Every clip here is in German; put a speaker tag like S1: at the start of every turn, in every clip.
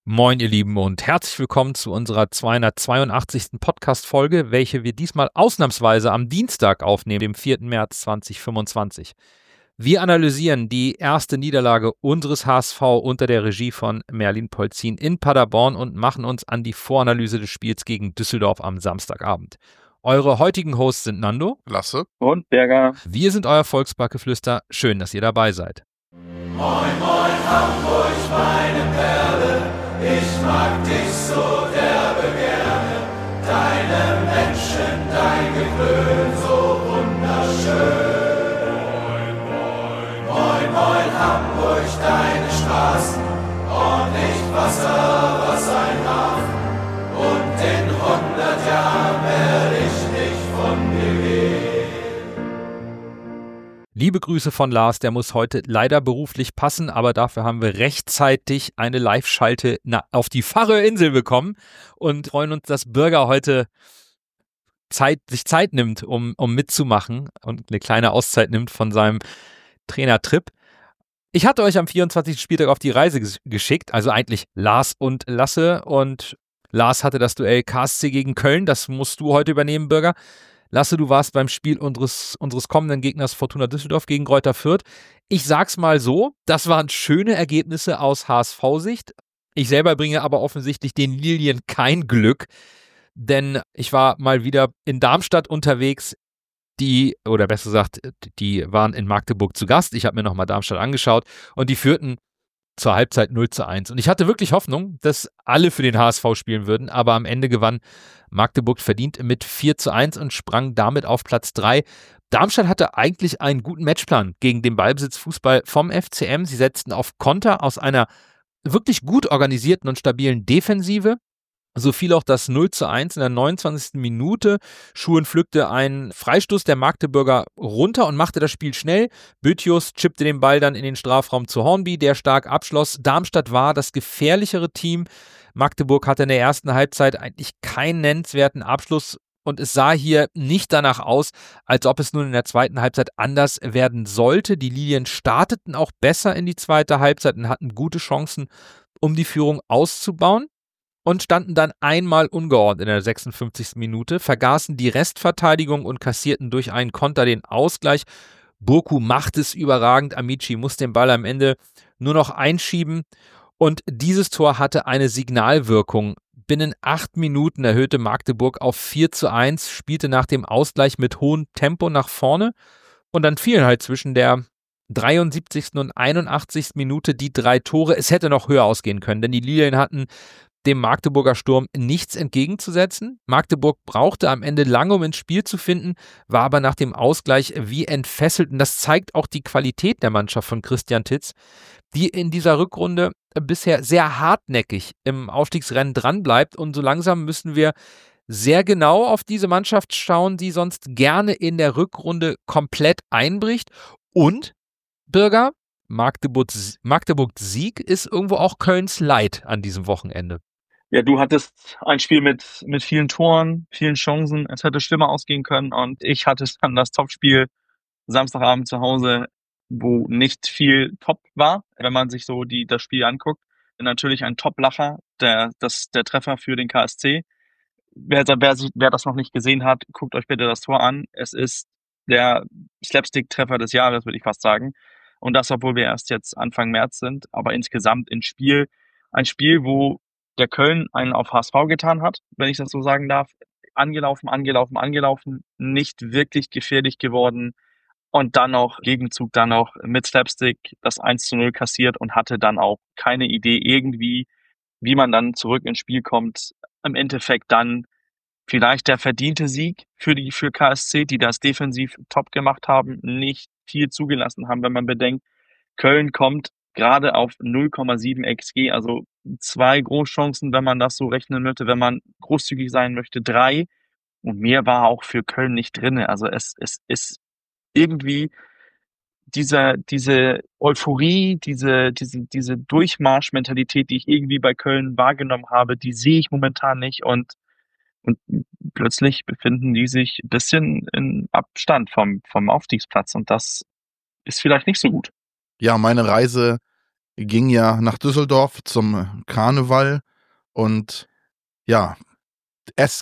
S1: Moin ihr Lieben und herzlich willkommen zu unserer 282. Podcast-Folge, welche wir diesmal ausnahmsweise am Dienstag aufnehmen, dem 4. März 2025. Wir analysieren die erste Niederlage unseres HSV unter der Regie von Merlin Polzin in Paderborn und machen uns an die Voranalyse des Spiels gegen Düsseldorf am Samstagabend. Eure heutigen Hosts sind Nando,
S2: Lasse
S3: und Berger.
S1: Wir sind euer Volksparkgeflüster. Schön, dass ihr dabei seid.
S4: Moin, moin, Hamburg, meine Perle, ich mag dich so derbe gerne. Deine Menschen, dein Geklön, so wunderschön. Moin, moin, moin, moin, Hamburg, deine Straßen, ordentlich Wasser, was ein Hafen. Und in 100 Jahren werde ich nicht von dir gehen.
S1: Liebe Grüße von Lars, der muss heute leider beruflich passen, aber dafür haben wir rechtzeitig eine Live-Schalte auf die Färöerinseln bekommen und freuen uns, dass Bürger heute sich Zeit nimmt, um mitzumachen und eine kleine Auszeit nimmt von seinem Trainertrip. Ich hatte euch am 24. Spieltag auf die Reise geschickt, also eigentlich Lars und Lasse, und Lars hatte das Duell KSC gegen Köln, das musst du heute übernehmen, Bürger. Lasse, du warst beim Spiel unseres kommenden Gegners Fortuna Düsseldorf gegen Greuther Fürth. Ich sag's mal so, das waren schöne Ergebnisse aus HSV-Sicht. Ich selber bringe aber offensichtlich den Lilien kein Glück, denn ich war mal wieder in Darmstadt unterwegs. Die waren in Magdeburg zu Gast. Ich habe mir nochmal Darmstadt angeschaut und die führten zur Halbzeit 0:1. Und ich hatte wirklich Hoffnung, dass alle für den HSV spielen würden, aber am Ende gewann Magdeburg verdient mit 4:1 und sprang damit auf Platz 3. Darmstadt hatte eigentlich einen guten Matchplan gegen den Ballbesitzfußball vom FCM. Sie setzten auf Konter aus einer wirklich gut organisierten und stabilen Defensive. So fiel auch das 0:1 in der 29. Minute. Schuhen pflückte einen Freistoß der Magdeburger runter und machte das Spiel schnell. Böthius chippte den Ball dann in den Strafraum zu Hornby, der stark abschloss. Darmstadt war das gefährlichere Team. Magdeburg hatte in der ersten Halbzeit eigentlich keinen nennenswerten Abschluss und es sah hier nicht danach aus, als ob es nun in der zweiten Halbzeit anders werden sollte. Die Lilien starteten auch besser in die zweite Halbzeit und hatten gute Chancen, um die Führung auszubauen. Und standen dann einmal ungeordnet in der 56. Minute, vergaßen die Restverteidigung und kassierten durch einen Konter den Ausgleich. Burku macht es überragend, Amici muss den Ball am Ende nur noch einschieben und dieses Tor hatte eine Signalwirkung. Binnen 8 Minuten erhöhte Magdeburg auf 4:1, spielte nach dem Ausgleich mit hohem Tempo nach vorne und dann fielen halt zwischen der 73. und 81. Minute die 3 Tore. Es hätte noch höher ausgehen können, denn die Lilien hatten dem Magdeburger Sturm nichts entgegenzusetzen. Magdeburg brauchte am Ende lange, um ins Spiel zu finden, war aber nach dem Ausgleich wie entfesselt. Und das zeigt auch die Qualität der Mannschaft von Christian Titz, die in dieser Rückrunde bisher sehr hartnäckig im Aufstiegsrennen dranbleibt. Und so langsam müssen wir sehr genau auf diese Mannschaft schauen, die sonst gerne in der Rückrunde komplett einbricht. Und, Bürger, Magdeburgs Sieg ist irgendwo auch Kölns Leid an diesem Wochenende.
S3: Ja, du hattest ein Spiel mit vielen Toren, vielen Chancen. Es hätte schlimmer ausgehen können. Und ich hatte dann das Topspiel Samstagabend zu Hause, wo nicht viel top war, wenn man sich so das Spiel anguckt. Natürlich ein Top-Lacher, der Treffer für den KSC. Wer das noch nicht gesehen hat, guckt euch bitte das Tor an. Es ist der Slapstick-Treffer des Jahres, würde ich fast sagen. Und das, obwohl wir erst jetzt Anfang März sind. Aber insgesamt ein Spiel, wo der Köln einen auf HSV getan hat, wenn ich das so sagen darf. Angelaufen, nicht wirklich gefährlich geworden. Und dann noch Gegenzug, dann noch mit Slapstick das 1:0 kassiert und hatte dann auch keine Idee irgendwie, wie man dann zurück ins Spiel kommt. Im Endeffekt dann vielleicht der verdiente Sieg für KSC, die das defensiv top gemacht haben, nicht viel zugelassen haben, wenn man bedenkt, Köln kommt gerade auf 0,7 XG, also 2 Großchancen, wenn man das so rechnen möchte, wenn man großzügig sein möchte, 3. Und mehr war auch für Köln nicht drin. Also es ist irgendwie diese Euphorie, diese Durchmarschmentalität, die ich irgendwie bei Köln wahrgenommen habe, die sehe ich momentan nicht und plötzlich befinden die sich ein bisschen in Abstand vom Aufstiegsplatz und das ist vielleicht nicht so gut.
S2: Ja, meine Reise ging ja nach Düsseldorf zum Karneval und ja, es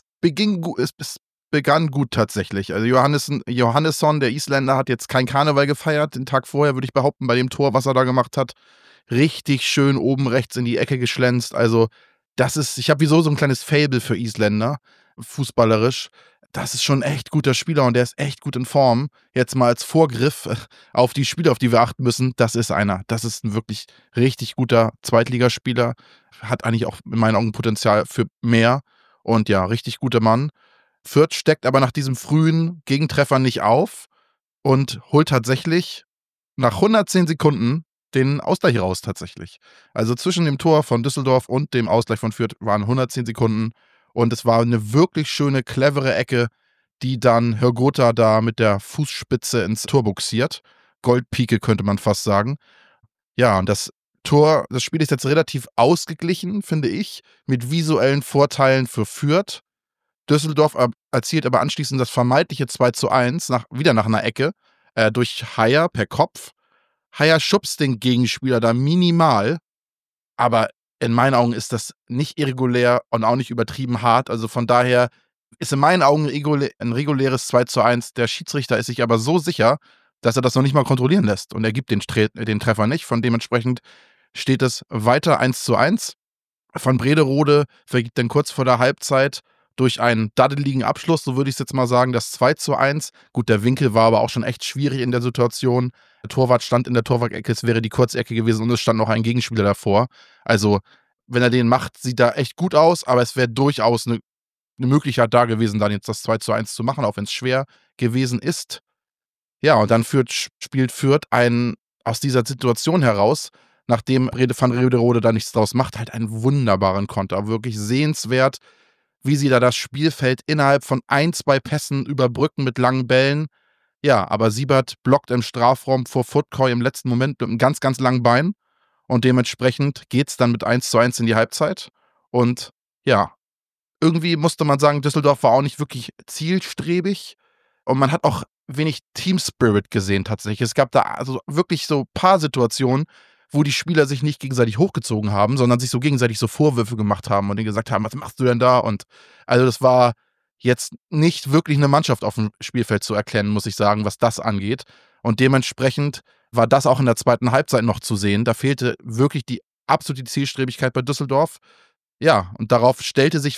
S2: begann gut tatsächlich. Also Johannesson, der Isländer, hat jetzt kein Karneval gefeiert. Den Tag vorher, würde ich behaupten, bei dem Tor, was er da gemacht hat. Richtig schön oben rechts in die Ecke geschlänzt. Also ich habe so ein kleines Faible für Isländer, fußballerisch. Das ist schon ein echt guter Spieler und der ist echt gut in Form. Jetzt mal als Vorgriff auf die Spieler, auf die wir achten müssen, das ist einer. Das ist ein wirklich richtig guter Zweitligaspieler. Hat eigentlich auch in meinen Augen Potenzial für mehr. Und ja, richtig guter Mann. Fürth steckt aber nach diesem frühen Gegentreffer nicht auf und holt tatsächlich nach 110 Sekunden den Ausgleich raus tatsächlich. Also zwischen dem Tor von Düsseldorf und dem Ausgleich von Fürth waren 110 Sekunden und es war eine wirklich schöne, clevere Ecke, die dann Hrgota da mit der Fußspitze ins Tor buxiert. Goldpike könnte man fast sagen. Ja, und das Spiel ist jetzt relativ ausgeglichen, finde ich, mit visuellen Vorteilen für Fürth. Düsseldorf erzielt aber anschließend das vermeintliche 2:1 wieder nach einer Ecke durch Haier per Kopf. Haier schubst den Gegenspieler da minimal, aber in meinen Augen ist das nicht irregulär und auch nicht übertrieben hart. Also von daher ist in meinen Augen ein reguläres 2:1. Der Schiedsrichter ist sich aber so sicher, dass er das noch nicht mal kontrollieren lässt. Und er gibt den Treffer nicht. Von dementsprechend steht es weiter 1:1. Van Brederode vergibt dann kurz vor der Halbzeit durch einen daddeligen Abschluss, so würde ich es jetzt mal sagen, das 2:1. Gut, der Winkel war aber auch schon echt schwierig in der Situation. Der Torwart stand in der Torwart-Ecke, es wäre die Kurzecke gewesen und es stand noch ein Gegenspieler davor. Also, wenn er den macht, sieht er echt gut aus, aber es wäre durchaus eine Möglichkeit da gewesen, dann jetzt das 2:1 zu machen, auch wenn es schwer gewesen ist. Ja, und dann spielt Fürth aus dieser Situation heraus, nachdem Van Brederode da nichts draus macht, halt einen wunderbaren Konter. Wirklich sehenswert, wie sie da das Spielfeld innerhalb von 1-2 Pässen überbrücken mit langen Bällen. Ja, aber Siebert blockt im Strafraum vor Footcoy im letzten Moment mit einem ganz, ganz langen Bein. Und dementsprechend geht es dann mit 1:1 in die Halbzeit. Und ja, irgendwie musste man sagen, Düsseldorf war auch nicht wirklich zielstrebig. Und man hat auch wenig Team Spirit gesehen tatsächlich. Es gab da also wirklich so ein paar Situationen, wo die Spieler sich nicht gegenseitig hochgezogen haben, sondern sich so gegenseitig so Vorwürfe gemacht haben und denen gesagt haben, was machst du denn da? Und also das war jetzt nicht wirklich eine Mannschaft auf dem Spielfeld zu erkennen, muss ich sagen, was das angeht. Und dementsprechend war das auch in der zweiten Halbzeit noch zu sehen. Da fehlte wirklich die absolute Zielstrebigkeit bei Düsseldorf. Ja, und darauf stellte sich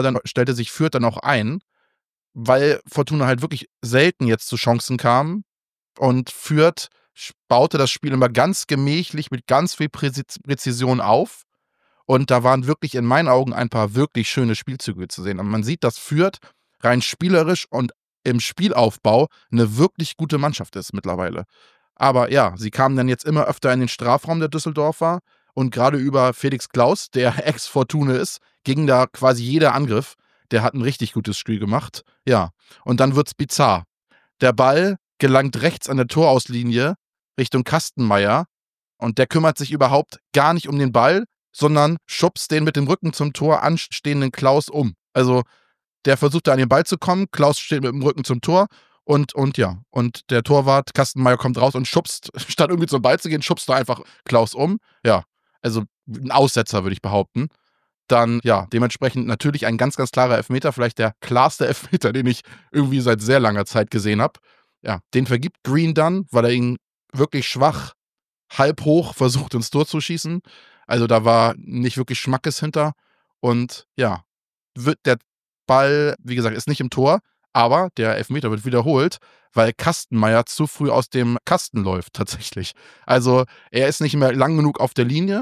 S2: Fürth dann auch ein, weil Fortuna halt wirklich selten jetzt zu Chancen kam und Fürth baute das Spiel immer ganz gemächlich mit ganz viel Präzision auf und da waren wirklich in meinen Augen ein paar wirklich schöne Spielzüge zu sehen. Und man sieht, dass Fürth rein spielerisch und im Spielaufbau eine wirklich gute Mannschaft ist mittlerweile. Aber ja, sie kamen dann jetzt immer öfter in den Strafraum der Düsseldorfer und gerade über Felix Klaus, der Ex-Fortune ist, ging da quasi jeder Angriff. Der hat ein richtig gutes Spiel gemacht. Ja, und dann wird's bizarr. Der Ball gelangt rechts an der Torauslinie Richtung Kastenmeier und der kümmert sich überhaupt gar nicht um den Ball, sondern schubst den mit dem Rücken zum Tor anstehenden Klaus um. Also der versucht da an den Ball zu kommen, Klaus steht mit dem Rücken zum Tor und der Torwart Kastenmeier kommt raus und schubst, statt irgendwie zum Ball zu gehen, schubst da einfach Klaus um. Ja, also ein Aussetzer, würde ich behaupten. Dann, ja, dementsprechend natürlich ein ganz, ganz klarer Elfmeter, vielleicht der klarste Elfmeter, den ich irgendwie seit sehr langer Zeit gesehen habe. Ja, den vergibt Green dann, weil er ihn wirklich schwach, halb hoch versucht ins Tor zu schießen. Also da war nicht wirklich Schmackes hinter. Und ja, der Ball, wie gesagt, ist nicht im Tor, aber der Elfmeter wird wiederholt, weil Kastenmeier zu früh aus dem Kasten läuft, tatsächlich. Also er ist nicht mehr lang genug auf der Linie.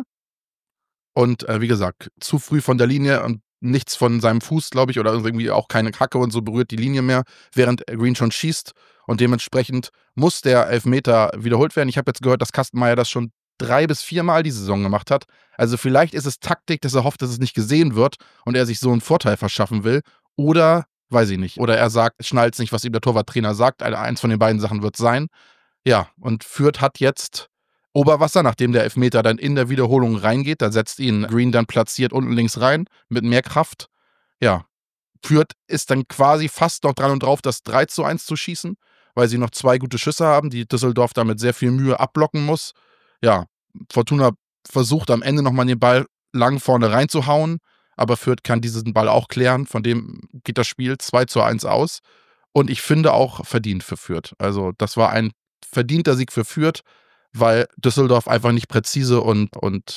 S2: Und wie gesagt, zu früh von der Linie und nichts von seinem Fuß, glaube ich, oder irgendwie auch keine Hacke und so berührt die Linie mehr, während Green schon schießt. Und dementsprechend muss der Elfmeter wiederholt werden. Ich habe jetzt gehört, dass Kastenmeier das schon 3 bis 4 Mal diese Saison gemacht hat. Also vielleicht ist es Taktik, dass er hofft, dass es nicht gesehen wird und er sich so einen Vorteil verschaffen will. Oder, weiß ich nicht, oder er schnallt nicht, was ihm der Torwarttrainer sagt. Eins von den beiden Sachen wird sein. Ja, und Fürth hat jetzt Oberwasser, nachdem der Elfmeter dann in der Wiederholung reingeht. Da setzt ihn Green dann platziert unten links rein mit mehr Kraft. Ja, Fürth ist dann quasi fast noch dran und drauf, das 3:1 zu schießen, weil sie noch 2 gute Schüsse haben, die Düsseldorf da mit sehr viel Mühe abblocken muss. Ja, Fortuna versucht am Ende nochmal den Ball lang vorne reinzuhauen, aber Fürth kann diesen Ball auch klären, von dem geht das Spiel 2:1 aus und ich finde auch verdient für Fürth. Also das war ein verdienter Sieg für Fürth, weil Düsseldorf einfach nicht präzise und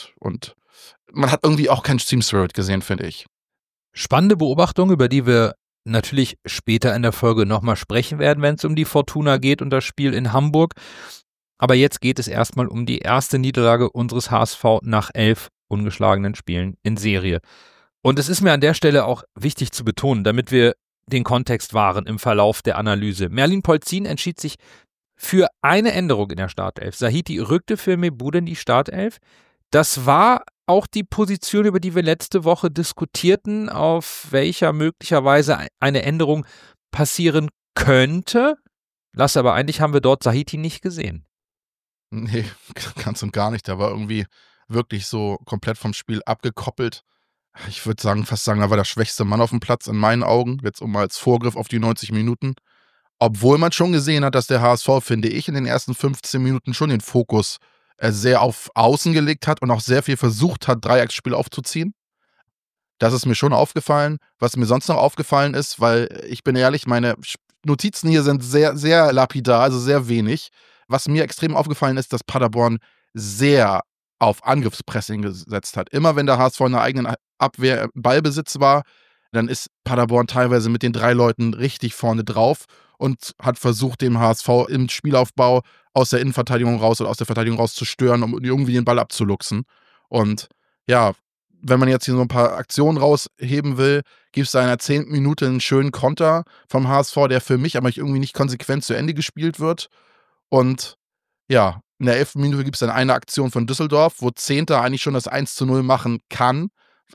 S2: man hat irgendwie auch keinen Team Spirit gesehen, finde ich.
S1: Spannende Beobachtung, über die wir natürlich später in der Folge nochmal sprechen werden, wenn es um die Fortuna geht und das Spiel in Hamburg. Aber jetzt geht es erstmal um die erste Niederlage unseres HSV nach 11 ungeschlagenen Spielen in Serie. Und es ist mir an der Stelle auch wichtig zu betonen, damit wir den Kontext wahren im Verlauf der Analyse. Merlin Polzin entschied sich für eine Änderung in der Startelf. Sahiti rückte für Mebude in die Startelf. Das war auch die Position, über die wir letzte Woche diskutierten, auf welcher möglicherweise eine Änderung passieren könnte. Lass aber eigentlich haben wir dort Sahiti nicht gesehen.
S2: Nee, ganz und gar nicht. Der war irgendwie wirklich so komplett vom Spiel abgekoppelt. Ich würde fast sagen, er war der schwächste Mann auf dem Platz in meinen Augen, jetzt mal als Vorgriff auf die 90 Minuten. Obwohl man schon gesehen hat, dass der HSV, finde ich, in den ersten 15 Minuten schon den Fokus sehr auf Außen gelegt hat und auch sehr viel versucht hat, Dreiecksspiel aufzuziehen. Das ist mir schon aufgefallen. Was mir sonst noch aufgefallen ist, weil ich bin ehrlich, meine Notizen hier sind sehr, sehr lapidar, also sehr wenig. Was mir extrem aufgefallen ist, dass Paderborn sehr auf Angriffspressing gesetzt hat. Immer wenn der HSV in der eigenen Abwehr im Ballbesitz war, dann ist Paderborn teilweise mit den 3 Leuten richtig vorne drauf und hat versucht, dem HSV im Spielaufbau aus der Innenverteidigung raus oder aus der Verteidigung raus zu stören, um irgendwie den Ball abzuluxen. Und ja, wenn man jetzt hier so ein paar Aktionen rausheben will, gibt es da in der 10. Minute einen schönen Konter vom HSV, der für mich aber irgendwie nicht konsequent zu Ende gespielt wird. Und ja, in der 11. Minute gibt es dann eine Aktion von Düsseldorf, wo Zehnter eigentlich schon das 1:0 machen kann.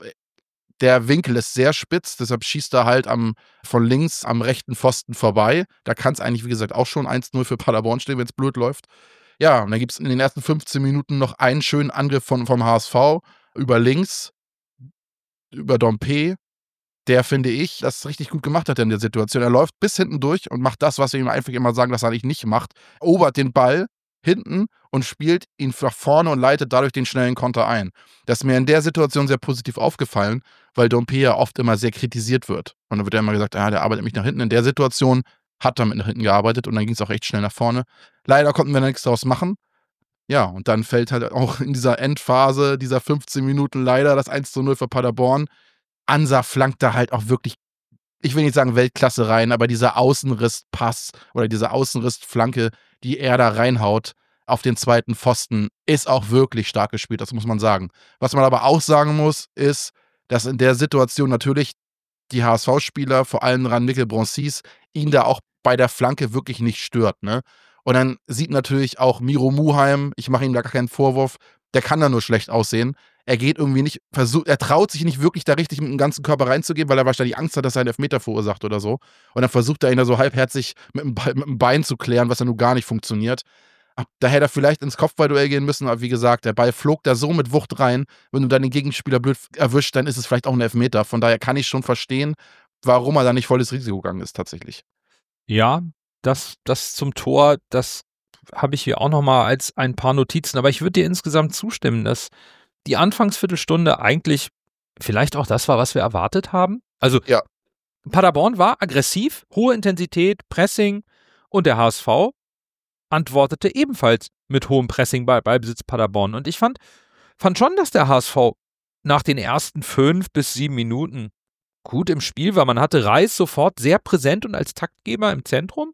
S2: Der Winkel ist sehr spitz, deshalb schießt er halt von links am rechten Pfosten vorbei. Da kann es eigentlich, wie gesagt, auch schon 1:0 für Paderborn stehen, wenn es blöd läuft. Ja, und dann gibt es in den ersten 15 Minuten noch einen schönen Angriff vom HSV über links, über Dompe, der, finde ich, das richtig gut gemacht hat in der Situation. Er läuft bis hinten durch und macht das, was wir ihm einfach immer sagen, dass er eigentlich nicht macht. Erobert den Ball hinten und spielt ihn nach vorne und leitet dadurch den schnellen Konter ein. Das ist mir in der Situation sehr positiv aufgefallen, weil Dompe ja oft immer sehr kritisiert wird. Und dann wird ja immer gesagt, der arbeitet mich nach hinten. In der Situation hat er mit nach hinten gearbeitet und dann ging es auch echt schnell nach vorne. Leider konnten wir nichts daraus machen. Ja, und dann fällt halt auch in dieser Endphase dieser 15 Minuten leider das 1:0 für Paderborn. Ansa flankt da halt auch wirklich, ich will nicht sagen Weltklasse rein, aber dieser Außenrisspass oder diese Außenrissflanke, die er da reinhaut auf den zweiten Pfosten, ist auch wirklich stark gespielt, das muss man sagen. Was man aber auch sagen muss, ist, dass in der Situation natürlich die HSV-Spieler, vor allem ran Mikkel Bronsis, ihn da auch bei der Flanke wirklich nicht stört, ne? Und dann sieht natürlich auch Miro Muheim, ich mache ihm da gar keinen Vorwurf, der kann da nur schlecht aussehen. Er geht irgendwie nicht, er traut sich nicht wirklich da richtig mit dem ganzen Körper reinzugehen, weil er wahrscheinlich Angst hat, dass er einen Elfmeter verursacht oder so. Und dann versucht er ihn da so halbherzig mit dem Bein zu klären, was ja nun gar nicht funktioniert. Da hätte er vielleicht ins Kopfballduell gehen müssen, aber wie gesagt, der Ball flog da so mit Wucht rein. Wenn du dann den Gegenspieler blöd erwischt, dann ist es vielleicht auch ein Elfmeter. Von daher kann ich schon verstehen, warum er da nicht volles Risiko gegangen ist, tatsächlich.
S1: Ja, das zum Tor, das habe ich hier auch nochmal als ein paar Notizen. Aber ich würde dir insgesamt zustimmen, dass die Anfangsviertelstunde eigentlich vielleicht auch das war, was wir erwartet haben. Also
S2: ja.
S1: Paderborn war aggressiv, hohe Intensität, Pressing und der HSV antwortete ebenfalls mit hohem Pressing bei Ballbesitz Paderborn. Und ich fand schon, dass der HSV nach den ersten 5 bis 7 Minuten gut im Spiel war. Man hatte Reis sofort sehr präsent und als Taktgeber im Zentrum.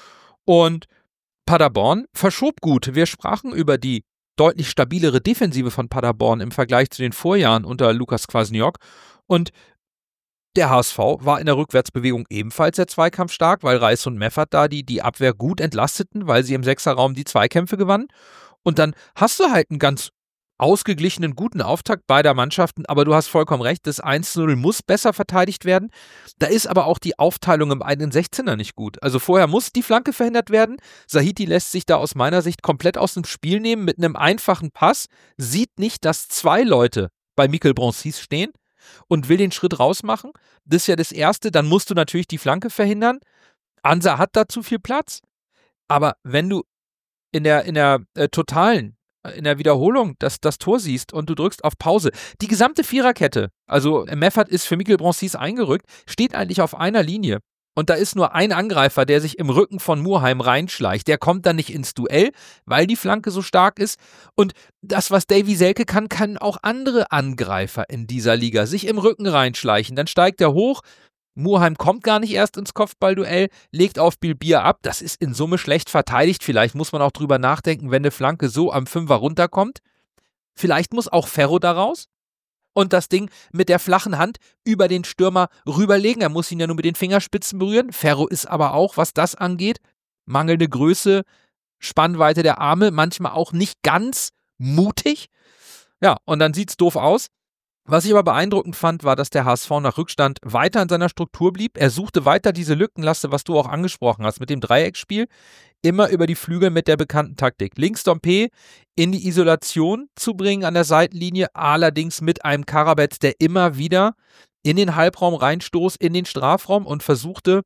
S1: Und Paderborn verschob gut. Wir sprachen über die deutlich stabilere Defensive von Paderborn im Vergleich zu den Vorjahren unter Lukas Kwasniok. Und der HSV war in der Rückwärtsbewegung ebenfalls sehr zweikampfstark, weil Reis und Meffert da die Abwehr gut entlasteten, weil sie im Sechserraum die Zweikämpfe gewannen. Und dann hast du halt einen ganz ausgeglichenen, guten Auftakt beider Mannschaften, aber du hast vollkommen recht, das 1:0 muss besser verteidigt werden. Da ist aber auch die Aufteilung im eigenen 16er nicht gut. Also vorher muss die Flanke verhindert werden. Sahiti lässt sich da aus meiner Sicht komplett aus dem Spiel nehmen mit einem einfachen Pass, sieht nicht, dass 2 Leute bei Mikkel Bronsis stehen und will den Schritt rausmachen. Das ist ja das Erste, dann musst du natürlich die Flanke verhindern. Ansa hat da zu viel Platz, aber wenn du in der totalen in der Wiederholung das Tor siehst und du drückst auf Pause. Die gesamte Viererkette, also Meffert ist für Mikel Bronsis eingerückt, steht eigentlich auf einer Linie. Und da ist nur ein Angreifer, der sich im Rücken von Muheim reinschleicht. Der kommt dann nicht ins Duell, weil die Flanke so stark ist. Und das, was Davy Selke kann, können auch andere Angreifer in dieser Liga sich im Rücken reinschleichen. Dann steigt er hoch. Muheim kommt gar nicht erst ins Kopfballduell, legt auf Bilbia ab. Das ist in Summe schlecht verteidigt. Vielleicht muss man auch drüber nachdenken, wenn eine Flanke so am Fünfer runterkommt. Vielleicht muss auch Ferro da raus und das Ding mit der flachen Hand über den Stürmer rüberlegen. Er muss ihn ja nur mit den Fingerspitzen berühren. Ferro ist aber auch, was das angeht, mangelnde Größe, Spannweite der Arme, manchmal auch nicht ganz mutig. Ja, und dann sieht's doof aus. Was ich aber beeindruckend fand, war, dass der HSV nach Rückstand weiter in seiner Struktur blieb. Er suchte weiter diese Lückenlaste, was du auch angesprochen hast, mit dem Dreiecksspiel, immer über die Flügel mit der bekannten Taktik. Links Dompe in die Isolation zu bringen an der Seitenlinie, allerdings mit einem Karabetz, der immer wieder in den Halbraum reinstoß, in den Strafraum und versuchte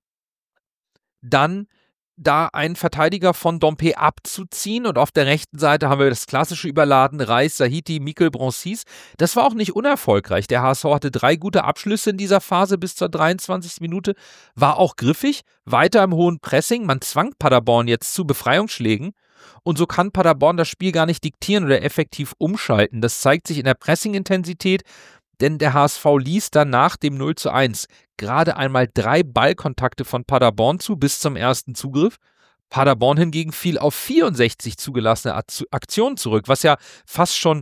S1: dann da einen Verteidiger von Dompe abzuziehen und auf der rechten Seite haben wir das klassische Überladen, Reis, Sahiti, Mikel Bronsis. Das war auch nicht unerfolgreich. Der HSV hatte 3 gute Abschlüsse in dieser Phase bis zur 23. Minute, war auch griffig, weiter im hohen Pressing. Man zwang Paderborn jetzt zu Befreiungsschlägen und so kann Paderborn das Spiel gar nicht diktieren oder effektiv umschalten. Das zeigt sich in der Pressing-Intensität, denn der HSV ließ dann nach dem 0:1 gerade einmal 3 Ballkontakte von Paderborn zu bis zum ersten Zugriff. Paderborn hingegen fiel auf 64 zugelassene Aktionen zurück, was ja fast schon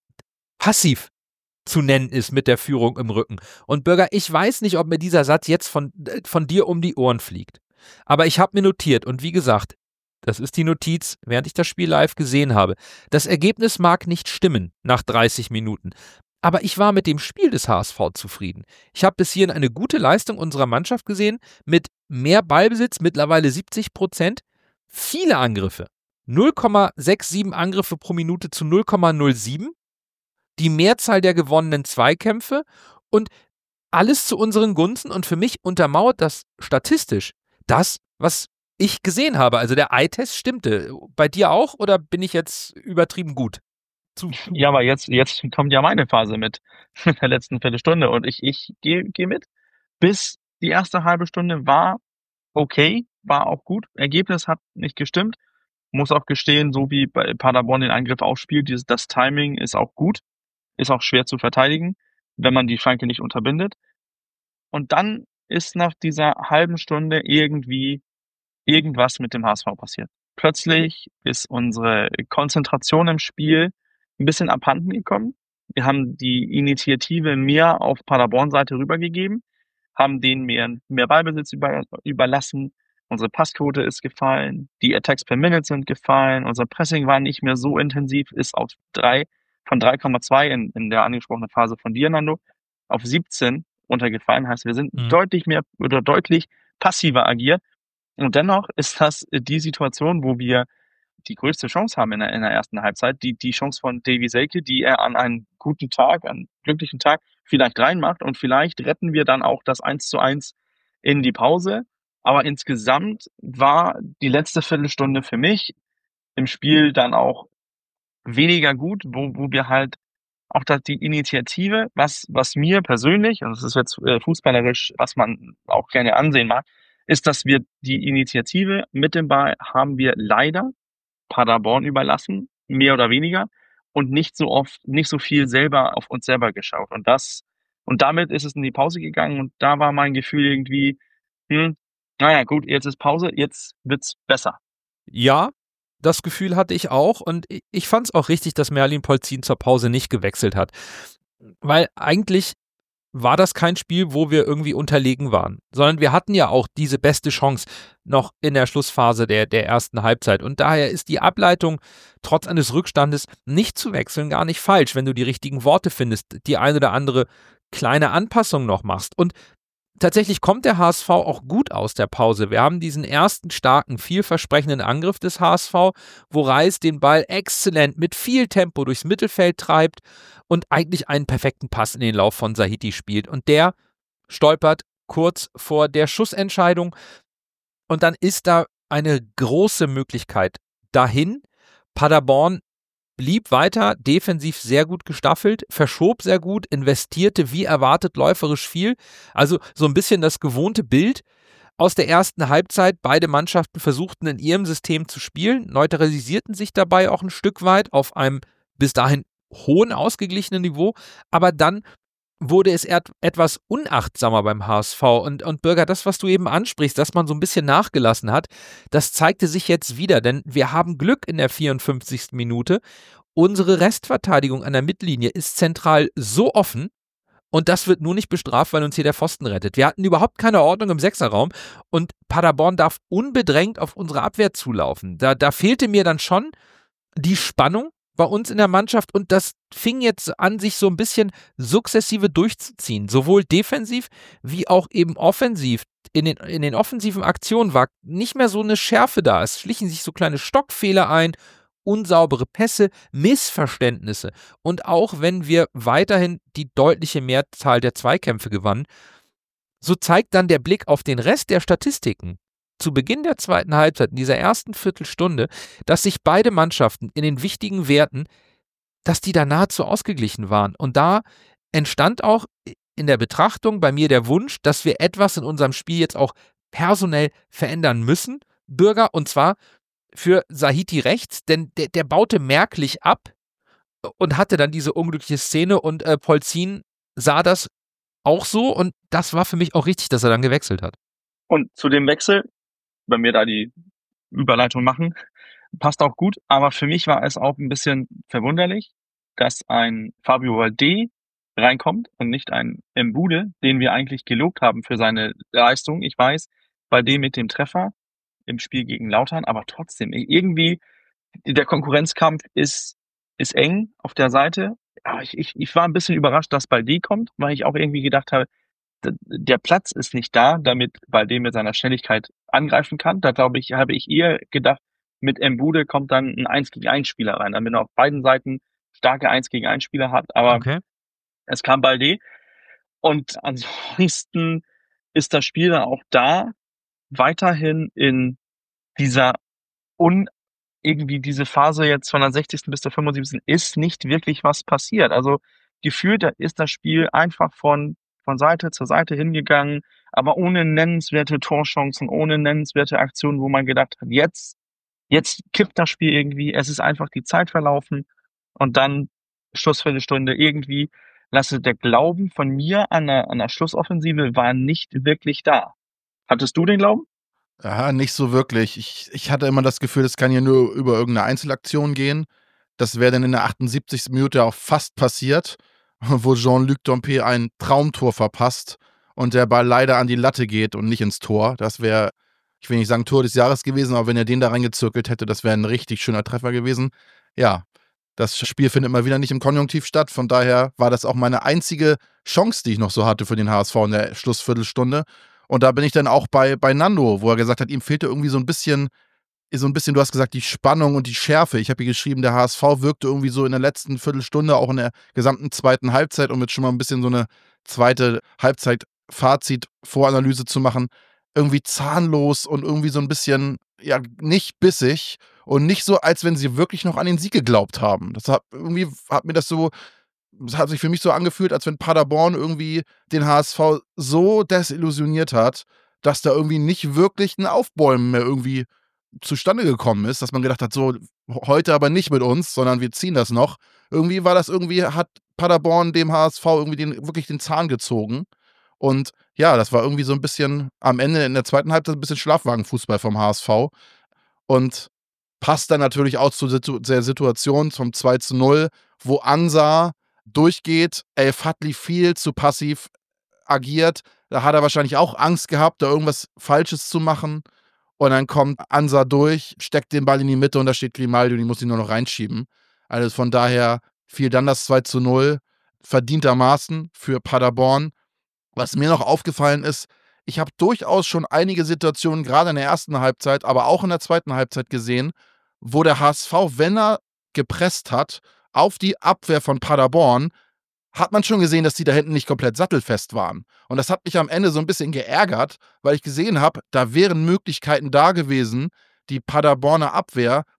S1: passiv zu nennen ist mit der Führung im Rücken. Und Bürger, ich weiß nicht, ob mir dieser Satz jetzt von dir um die Ohren fliegt. Aber ich habe mir notiert und wie gesagt, das ist die Notiz, während ich das Spiel live gesehen habe. Das Ergebnis mag nicht stimmen nach 30 Minuten. Aber ich war mit dem Spiel des HSV zufrieden. Ich habe bis hierhin eine gute Leistung unserer Mannschaft gesehen, mit mehr Ballbesitz, mittlerweile 70%, viele Angriffe. 0,67 Angriffe pro Minute zu 0,07, die Mehrzahl der gewonnenen Zweikämpfe und alles zu unseren Gunsten und für mich untermauert das statistisch das, was ich gesehen habe. Also der Eye-Test stimmte. Bei dir auch oder bin ich jetzt übertrieben gut?
S3: Ja, aber jetzt kommt ja meine Phase mit der letzten Viertelstunde und ich gehe mit. Bis die erste halbe Stunde war okay, war auch gut. Ergebnis hat nicht gestimmt. Muss auch gestehen, so wie bei Paderborn den Angriff aufspielt, das Timing ist auch gut, ist auch schwer zu verteidigen, wenn man die Flanke nicht unterbindet. Und dann ist nach dieser halben Stunde irgendwie irgendwas mit dem HSV passiert. Plötzlich ist unsere Konzentration im Spiel ein bisschen abhanden gekommen. Wir haben die Initiative mehr auf Paderborn-Seite rübergegeben, haben denen mehr Ballbesitz überlassen. Unsere Passquote ist gefallen, die Attacks per Minute sind gefallen, unser Pressing war nicht mehr so intensiv, ist auf 3,2 in der angesprochenen Phase von dir, Nando, auf 17 runtergefallen. Heißt, wir sind deutlich mehr oder deutlich passiver agiert. Und dennoch ist das die Situation, wo wir die größte Chance haben in der ersten Halbzeit, die Chance von Davy Selke, die er an einem guten Tag, einen glücklichen Tag vielleicht reinmacht und vielleicht retten wir dann auch das 1:1 in die Pause. Aber insgesamt war die letzte Viertelstunde für mich im Spiel dann auch weniger gut, wo wir halt auch die Initiative, was mir persönlich, und das ist jetzt fußballerisch, was man auch gerne ansehen mag, ist, dass wir die Initiative mit dem Ball haben wir leider Paderborn überlassen, mehr oder weniger, und nicht so viel selber auf uns selber geschaut. Und damit ist es in die Pause gegangen und da war mein Gefühl irgendwie, naja, gut, jetzt ist Pause, jetzt wird's besser.
S1: Ja, das Gefühl hatte ich auch und ich fand es auch richtig, dass Merlin Polzin zur Pause nicht gewechselt hat. Weil eigentlich war das kein Spiel, wo wir irgendwie unterlegen waren, sondern wir hatten ja auch diese beste Chance noch in der Schlussphase der ersten Halbzeit und daher ist die Ableitung trotz eines Rückstandes nicht zu wechseln gar nicht falsch, wenn du die richtigen Worte findest, die eine oder andere kleine Anpassung noch machst und tatsächlich kommt der HSV auch gut aus der Pause. Wir haben diesen ersten starken, vielversprechenden Angriff des HSV, wo Reis den Ball exzellent mit viel Tempo durchs Mittelfeld treibt und eigentlich einen perfekten Pass in den Lauf von Sahiti spielt. Und der stolpert kurz vor der Schussentscheidung. Und dann ist da eine große Möglichkeit dahin. Paderborn blieb weiter defensiv sehr gut gestaffelt, verschob sehr gut, investierte wie erwartet läuferisch viel. Also so ein bisschen das gewohnte Bild aus der ersten Halbzeit. Beide Mannschaften versuchten in ihrem System zu spielen, neutralisierten sich dabei auch ein Stück weit auf einem bis dahin hohen, ausgeglichenen Niveau, aber dann wurde es etwas unachtsamer beim HSV. Und Bürger, das, was du eben ansprichst, dass man so ein bisschen nachgelassen hat, das zeigte sich jetzt wieder, denn wir haben Glück in der 54. Minute. Unsere Restverteidigung an der Mittellinie ist zentral so offen, und das wird nur nicht bestraft, weil uns hier der Pfosten rettet. Wir hatten überhaupt keine Ordnung im Sechserraum und Paderborn darf unbedrängt auf unsere Abwehr zulaufen. Da fehlte mir dann schon die Spannung bei uns in der Mannschaft und das fing jetzt an, sich so ein bisschen sukzessive durchzuziehen. Sowohl defensiv wie auch eben offensiv. In den offensiven Aktionen war nicht mehr so eine Schärfe da. Es schlichen sich so kleine Stockfehler ein, unsaubere Pässe, Missverständnisse. Und auch wenn wir weiterhin die deutliche Mehrzahl der Zweikämpfe gewannen, so zeigt dann der Blick auf den Rest der Statistiken zu Beginn der zweiten Halbzeit, in dieser ersten Viertelstunde, dass sich beide Mannschaften in den wichtigen Werten, dass die da nahezu ausgeglichen waren. Und da entstand auch in der Betrachtung bei mir der Wunsch, dass wir etwas in unserem Spiel jetzt auch personell verändern müssen, Bürger, und zwar für Sahiti rechts, denn der baute merklich ab und hatte dann diese unglückliche Szene und Polzin sah das auch so und das war für mich auch richtig, dass er dann gewechselt hat.
S3: Und zu dem Wechsel, wenn wir da die Überleitung machen, passt auch gut, aber für mich war es auch ein bisschen verwunderlich, dass ein Fabio Valde reinkommt und nicht ein Mbude, den wir eigentlich gelobt haben für seine Leistung. Ich weiß, Valde mit dem Treffer im Spiel gegen Lautern, aber trotzdem, irgendwie, der Konkurrenzkampf ist eng auf der Seite. Aber ich war ein bisschen überrascht, dass Balde kommt, weil ich auch irgendwie gedacht habe, der Platz ist nicht da, damit Balde mit seiner Schnelligkeit angreifen kann. Da habe ich eher gedacht, mit Mbude kommt dann ein 1-gegen-1 Spieler rein, damit er auf beiden Seiten starke 1-gegen-1 Spieler hat. Aber
S1: Okay.
S3: es kam Balde. Und ansonsten ist das Spiel dann auch da weiterhin in dieser irgendwie diese Phase jetzt von der 60. bis zur 75. ist nicht wirklich was passiert. Also gefühlt ist das Spiel einfach von Seite zu Seite hingegangen, aber ohne nennenswerte Torchancen, ohne nennenswerte Aktionen, wo man gedacht hat, jetzt kippt das Spiel irgendwie, es ist einfach die Zeit verlaufen und dann Schlussviertelstunde irgendwie lasse der Glauben von mir an der Schlussoffensive war nicht wirklich da. Hattest du den Glauben?
S2: Ja, nicht so wirklich. Ich hatte immer das Gefühl, das kann ja nur über irgendeine Einzelaktion gehen. Das wäre dann in der 78. Minute auch fast passiert, wo Jean-Luc Dompe ein Traumtor verpasst und der Ball leider an die Latte geht und nicht ins Tor. Das wäre, ich will nicht sagen Tor des Jahres gewesen, aber wenn er den da reingezirkelt hätte, das wäre ein richtig schöner Treffer gewesen. Ja, das Spiel findet mal wieder nicht im Konjunktiv statt. Von daher war das auch meine einzige Chance, die ich noch so hatte für den HSV in der Schlussviertelstunde. Und da bin ich dann auch bei Nando, wo er gesagt hat, ihm fehlte irgendwie so ein bisschen, du hast gesagt, die Spannung und die Schärfe. Ich habe hier geschrieben, der HSV wirkte irgendwie so in der letzten Viertelstunde, auch in der gesamten zweiten Halbzeit, um jetzt schon mal ein bisschen so eine zweite Halbzeit-Fazit-Voranalyse zu machen, irgendwie zahnlos und irgendwie so ein bisschen, ja, nicht bissig und nicht so, als wenn sie wirklich noch an den Sieg geglaubt haben. Das hat sich für mich so angefühlt, als wenn Paderborn irgendwie den HSV so desillusioniert hat, dass da irgendwie nicht wirklich ein Aufbäumen mehr irgendwie zustande gekommen ist, dass man gedacht hat, so, heute aber nicht mit uns, sondern wir ziehen das noch. Irgendwie hat Paderborn dem HSV irgendwie wirklich den Zahn gezogen. Und ja, das war irgendwie so ein bisschen am Ende in der zweiten Halbzeit ein bisschen Schlafwagenfußball vom HSV. Und passt dann natürlich auch zu der Situation zum 2:0, wo Ansa durchgeht, El Fadli viel zu passiv agiert. Da hat er wahrscheinlich auch Angst gehabt, da irgendwas Falsches zu machen. Und dann kommt Ansa durch, steckt den Ball in die Mitte und da steht Grimaldi und die muss ihn nur noch reinschieben. Also von daher fiel dann das 2:0 verdientermaßen für Paderborn. Was mir noch aufgefallen ist, ich habe durchaus schon einige Situationen, gerade in der ersten Halbzeit, aber auch in der zweiten Halbzeit gesehen, wo der HSV, wenn er gepresst hat, auf die Abwehr von Paderborn, hat man schon gesehen, dass die da hinten nicht komplett sattelfest waren. Und das hat mich am Ende so ein bisschen geärgert, weil ich gesehen habe, da wären Möglichkeiten da gewesen, die Paderborner Abwehr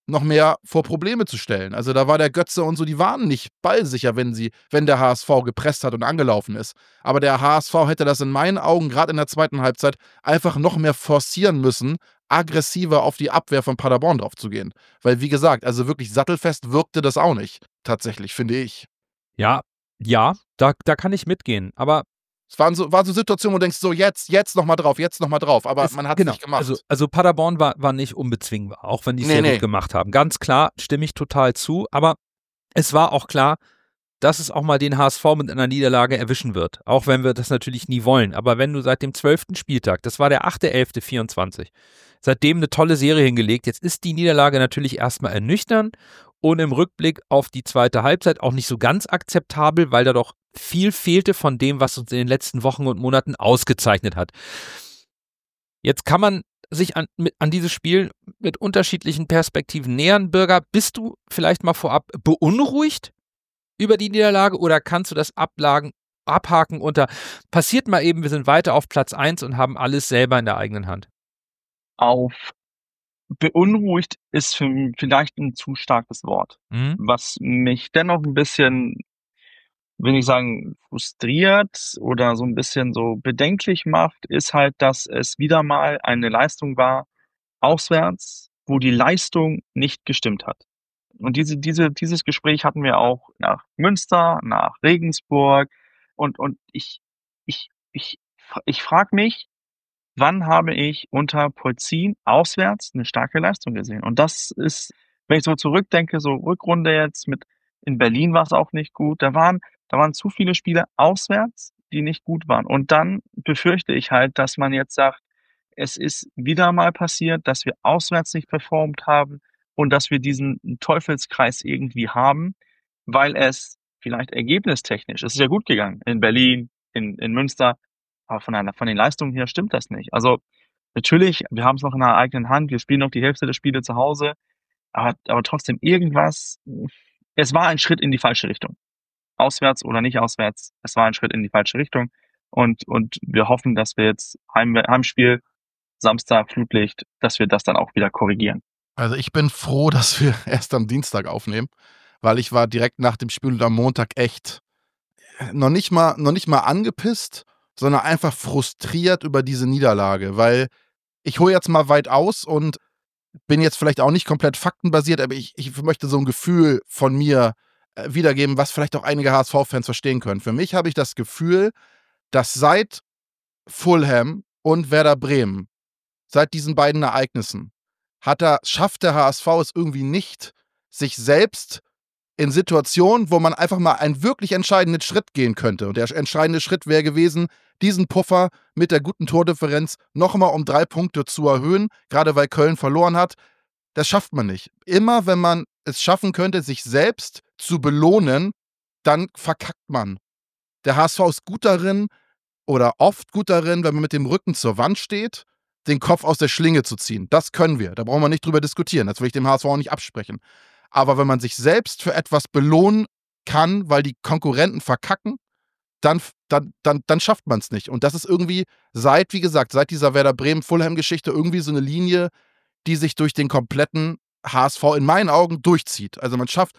S2: noch mehr vor Probleme zu stellen. Also da war der Götze und so, die waren nicht ballsicher, wenn der HSV gepresst hat und angelaufen ist. Aber der HSV hätte das in meinen Augen gerade in der zweiten Halbzeit einfach noch mehr forcieren müssen, aggressiver auf die Abwehr von Paderborn drauf zu gehen. Weil, wie gesagt, also wirklich sattelfest wirkte das auch nicht, tatsächlich, finde ich.
S1: Ja, da kann ich mitgehen. Aber
S2: Es war so Situationen, wo du denkst, so jetzt nochmal drauf, aber man hat es nicht gemacht.
S1: Also Paderborn war nicht unbezwingbar, auch wenn die es sehr gut gemacht haben. Ganz klar, stimme ich total zu, aber es war auch klar, dass es auch mal den HSV mit einer Niederlage erwischen wird, auch wenn wir das natürlich nie wollen. Aber wenn du seit dem 12. Spieltag, das war der 8.11.24, seitdem eine tolle Serie hingelegt, jetzt ist die Niederlage natürlich erstmal ernüchternd und im Rückblick auf die zweite Halbzeit auch nicht so ganz akzeptabel, weil da doch viel fehlte von dem, was uns in den letzten Wochen und Monaten ausgezeichnet hat. Jetzt kann man sich an dieses Spiel mit unterschiedlichen Perspektiven nähern. Birger, bist du vielleicht mal vorab beunruhigt über die Niederlage oder kannst du das abhaken unter passiert mal eben, wir sind weiter auf Platz 1 und haben alles selber in der eigenen Hand?
S3: Auf beunruhigt ist vielleicht ein zu starkes Wort. Was mich dennoch ein bisschen, will ich sagen, frustriert oder so ein bisschen so bedenklich macht, ist halt, dass es wieder mal eine Leistung war, auswärts, wo die Leistung nicht gestimmt hat. Und dieses Gespräch hatten wir auch nach Münster, nach Regensburg und ich frage mich, wann habe ich unter Polzin auswärts eine starke Leistung gesehen? Und das ist, wenn ich so zurückdenke, so Rückrunde jetzt in Berlin war es auch nicht gut. Da waren zu viele Spiele auswärts, die nicht gut waren. Und dann befürchte ich halt, dass man jetzt sagt, es ist wieder mal passiert, dass wir auswärts nicht performt haben und dass wir diesen Teufelskreis irgendwie haben, weil es vielleicht ergebnistechnisch, es ist ja gut gegangen in Berlin, in Münster, aber von den Leistungen her stimmt das nicht. Also natürlich, wir haben es noch in der eigenen Hand, wir spielen noch die Hälfte der Spiele zu Hause, aber trotzdem es war ein Schritt in die falsche Richtung. Auswärts oder nicht auswärts, es war ein Schritt in die falsche Richtung und wir hoffen, dass wir jetzt Heimspiel, Samstag, Flutlicht, dass wir das dann auch wieder korrigieren.
S2: Also ich bin froh, dass wir erst am Dienstag aufnehmen, weil ich war direkt nach dem Spiel und am Montag echt noch nicht mal angepisst, sondern einfach frustriert über diese Niederlage, weil ich hole jetzt mal weit aus und bin jetzt vielleicht auch nicht komplett faktenbasiert, aber ich möchte so ein Gefühl von mir wiedergeben, was vielleicht auch einige HSV-Fans verstehen können. Für mich habe ich das Gefühl, dass seit Fulham und Werder Bremen, seit diesen beiden Ereignissen, schafft der HSV es irgendwie nicht, sich selbst in Situationen, wo man einfach mal einen wirklich entscheidenden Schritt gehen könnte. Und der entscheidende Schritt wäre gewesen, diesen Puffer mit der guten Tordifferenz nochmal um 3 Punkte zu erhöhen, gerade weil Köln verloren hat. Das schafft man nicht. Immer wenn man es schaffen könnte, sich selbst zu belohnen, dann verkackt man. Der HSV ist gut darin oder oft gut darin, wenn man mit dem Rücken zur Wand steht, den Kopf aus der Schlinge zu ziehen. Das können wir. Da brauchen wir nicht drüber diskutieren. Das will ich dem HSV auch nicht absprechen. Aber wenn man sich selbst für etwas belohnen kann, weil die Konkurrenten verkacken, dann schafft man es nicht. Und das ist irgendwie seit dieser Werder Bremen-Fulham-Geschichte irgendwie so eine Linie, die sich durch den kompletten HSV in meinen Augen durchzieht. Also man schafft,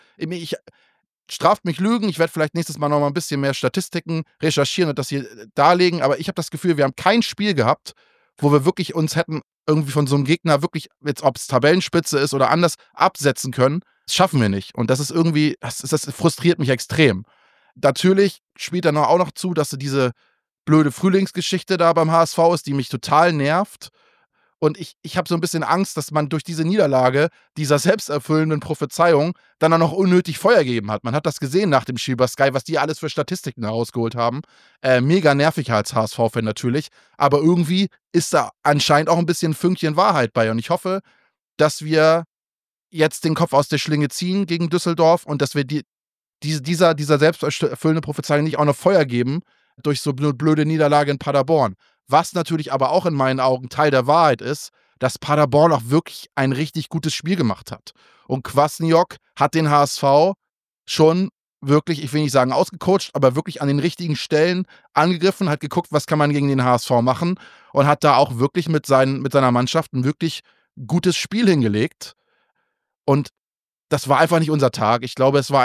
S2: straft mich Lügen, ich werde vielleicht nächstes Mal noch mal ein bisschen mehr Statistiken recherchieren und das hier darlegen, aber ich habe das Gefühl, wir haben kein Spiel gehabt, wo wir wirklich uns hätten irgendwie von so einem Gegner wirklich, jetzt ob es Tabellenspitze ist oder anders, absetzen können. Das schaffen wir nicht. Und das ist irgendwie, das frustriert mich extrem. Natürlich spielt dann auch noch zu, dass diese blöde Frühlingsgeschichte da beim HSV ist, die mich total nervt. Und ich habe so ein bisschen Angst, dass man durch diese Niederlage, dieser selbsterfüllenden Prophezeiung, dann auch noch unnötig Feuer gegeben hat. Man hat das gesehen nach dem Spiel bei Sky, was die alles für Statistiken herausgeholt haben. Mega nervig als HSV-Fan natürlich. Aber irgendwie ist da anscheinend auch ein bisschen ein Fünkchen Wahrheit bei. Und ich hoffe, dass wir jetzt den Kopf aus der Schlinge ziehen gegen Düsseldorf und dass wir dieser selbsterfüllende Prophezeiung nicht auch noch Feuer geben durch so eine blöde Niederlage in Paderborn. Was natürlich aber auch in meinen Augen Teil der Wahrheit ist, dass Paderborn auch wirklich ein richtig gutes Spiel gemacht hat. Und Kwasniok hat den HSV schon wirklich, ich will nicht sagen ausgecoacht, aber wirklich an den richtigen Stellen angegriffen, hat geguckt, was kann man gegen den HSV machen und hat da auch wirklich mit seiner Mannschaft ein wirklich gutes Spiel hingelegt. Und das war einfach nicht unser Tag. Ich glaube, es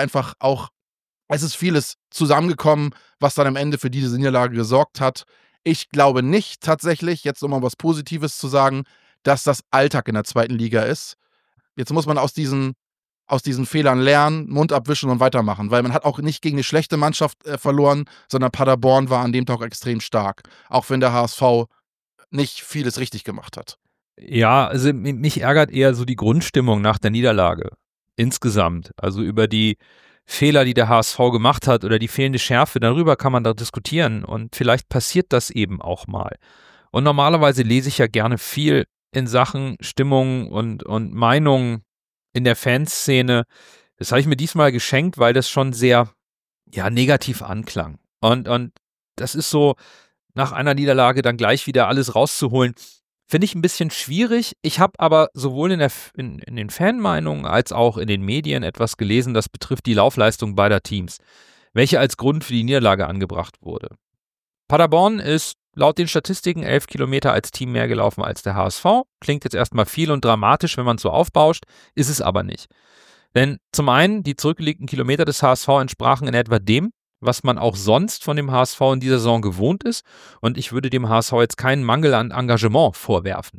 S2: ist vieles zusammengekommen, was dann am Ende für diese Niederlage gesorgt hat. Ich glaube nicht tatsächlich, jetzt um mal was Positives zu sagen, dass das Alltag in der zweiten Liga ist. Jetzt muss man aus diesen Fehlern lernen, Mund abwischen und weitermachen, weil man hat auch nicht gegen eine schlechte Mannschaft verloren, sondern Paderborn war an dem Tag extrem stark, auch wenn der HSV nicht vieles richtig gemacht hat.
S1: Ja, also mich ärgert eher so die Grundstimmung nach der Niederlage insgesamt. Also über die Fehler, die der HSV gemacht hat oder die fehlende Schärfe, darüber kann man da diskutieren und vielleicht passiert das eben auch mal. Und normalerweise lese ich ja gerne viel in Sachen Stimmung und Meinung in der Fanszene. Das habe ich mir diesmal geschenkt, weil das schon sehr negativ anklang. Und das ist so, nach einer Niederlage dann gleich wieder alles rauszuholen, finde ich ein bisschen schwierig. Ich habe aber sowohl in den Fanmeinungen als auch in den Medien etwas gelesen, das betrifft die Laufleistung beider Teams, welche als Grund für die Niederlage angebracht wurde. Paderborn ist laut den Statistiken 11 Kilometer als Team mehr gelaufen als der HSV. Klingt jetzt erstmal viel und dramatisch, wenn man es so aufbauscht, ist es aber nicht. Denn zum einen, die zurückgelegten Kilometer des HSV entsprachen in etwa dem, was man auch sonst von dem HSV in dieser Saison gewohnt ist. Und ich würde dem HSV jetzt keinen Mangel an Engagement vorwerfen.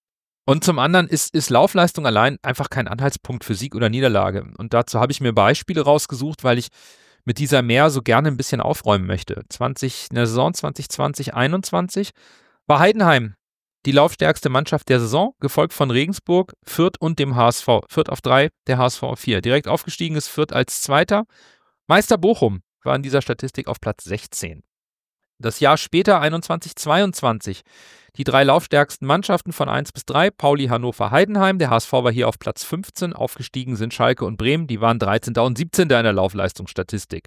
S1: Und zum anderen ist Laufleistung allein einfach kein Anhaltspunkt für Sieg oder Niederlage. Und dazu habe ich mir Beispiele rausgesucht, weil ich mit dieser Mehr so gerne ein bisschen aufräumen möchte. In der Saison 2020/21 war Heidenheim die laufstärkste Mannschaft der Saison, gefolgt von Regensburg, Fürth und dem HSV. Fürth auf 3, der HSV auf 4. Direkt aufgestiegen ist Fürth als Zweiter. Meister Bochum war in dieser Statistik auf Platz 16. Das Jahr später, 21/22, die 3 laufstärksten Mannschaften von 1 bis 3, Pauli, Hannover, Heidenheim. Der HSV war hier auf Platz 15, aufgestiegen sind Schalke und Bremen, die waren 13. und 17. in der Laufleistungsstatistik.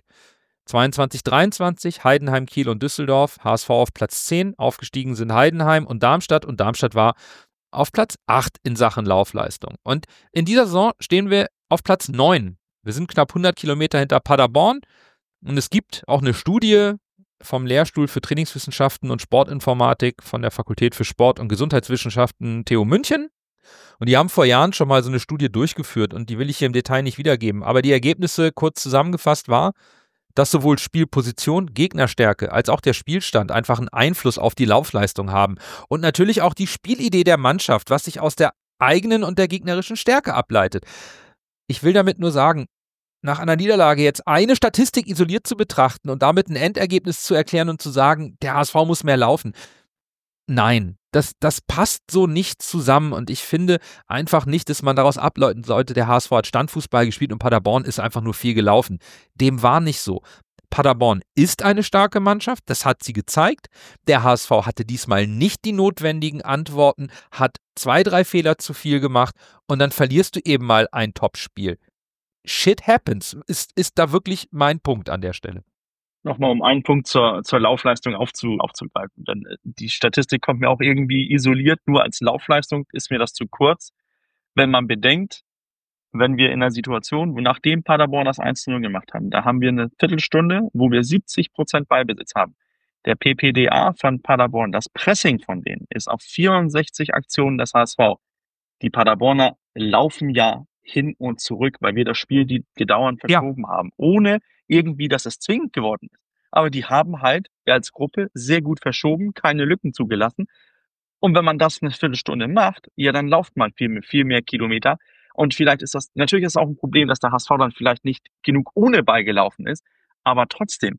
S1: 22/23, Heidenheim, Kiel und Düsseldorf, HSV auf Platz 10, aufgestiegen sind Heidenheim und Darmstadt war auf Platz 8 in Sachen Laufleistung. Und in dieser Saison stehen wir auf Platz 9. Wir sind knapp 100 Kilometer hinter Paderborn und es gibt auch eine Studie vom Lehrstuhl für Trainingswissenschaften und Sportinformatik von der Fakultät für Sport- und Gesundheitswissenschaften TU München. Und die haben vor Jahren schon mal so eine Studie durchgeführt und die will ich hier im Detail nicht wiedergeben. Aber die Ergebnisse kurz zusammengefasst war, dass sowohl Spielposition, Gegnerstärke als auch der Spielstand einfach einen Einfluss auf die Laufleistung haben. Und natürlich auch die Spielidee der Mannschaft, was sich aus der eigenen und der gegnerischen Stärke ableitet. Ich will damit nur sagen, nach einer Niederlage jetzt eine Statistik isoliert zu betrachten und damit ein Endergebnis zu erklären und zu sagen, der HSV muss mehr laufen. Nein, das passt so nicht zusammen und ich finde einfach nicht, dass man daraus ableiten sollte, der HSV hat Standfußball gespielt und Paderborn ist einfach nur viel gelaufen. Dem war nicht so. Paderborn ist eine starke Mannschaft, das hat sie gezeigt. Der HSV hatte diesmal nicht die notwendigen Antworten, hat 2, 3 Fehler zu viel gemacht und dann verlierst du eben mal ein Topspiel. Shit happens, ist da wirklich mein Punkt an der Stelle.
S3: Nochmal, um einen Punkt zur Laufleistung aufzugreifen. Denn die Statistik kommt mir auch irgendwie isoliert, nur als Laufleistung ist mir das zu kurz. Wenn man bedenkt, wenn wir in einer Situation, wo nachdem Paderborn das 1:0 gemacht haben, da haben wir eine Viertelstunde, wo wir 70% Ballbesitz haben. Der PPDA von Paderborn, das Pressing von denen, ist auf 64 Aktionen des HSV. Die Paderborner laufen ja hin und zurück, weil wir das Spiel die gedauernd verschoben haben, ohne irgendwie, dass es zwingend geworden ist. Aber die haben halt als Gruppe sehr gut verschoben, keine Lücken zugelassen. Und wenn man das eine Viertelstunde macht, ja, dann lauft man viel mehr Kilometer. Und vielleicht ist das, natürlich ist es auch ein Problem, dass der HSV dann vielleicht nicht genug ohne Ball gelaufen ist. Aber trotzdem,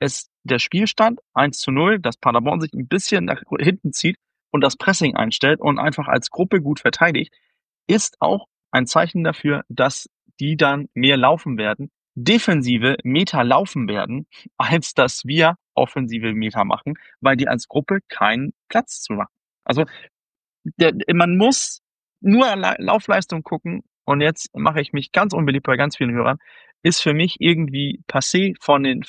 S3: der Spielstand 1:0, dass Paderborn sich ein bisschen nach hinten zieht und das Pressing einstellt und einfach als Gruppe gut verteidigt, ist auch ein Zeichen dafür, dass die dann mehr laufen werden, defensive Meter laufen werden, als dass wir offensive Meter machen, weil die als Gruppe keinen Platz zu machen. Also man muss nur Laufleistung gucken und jetzt mache ich mich ganz unbeliebt bei ganz vielen Hörern, ist für mich irgendwie passé von den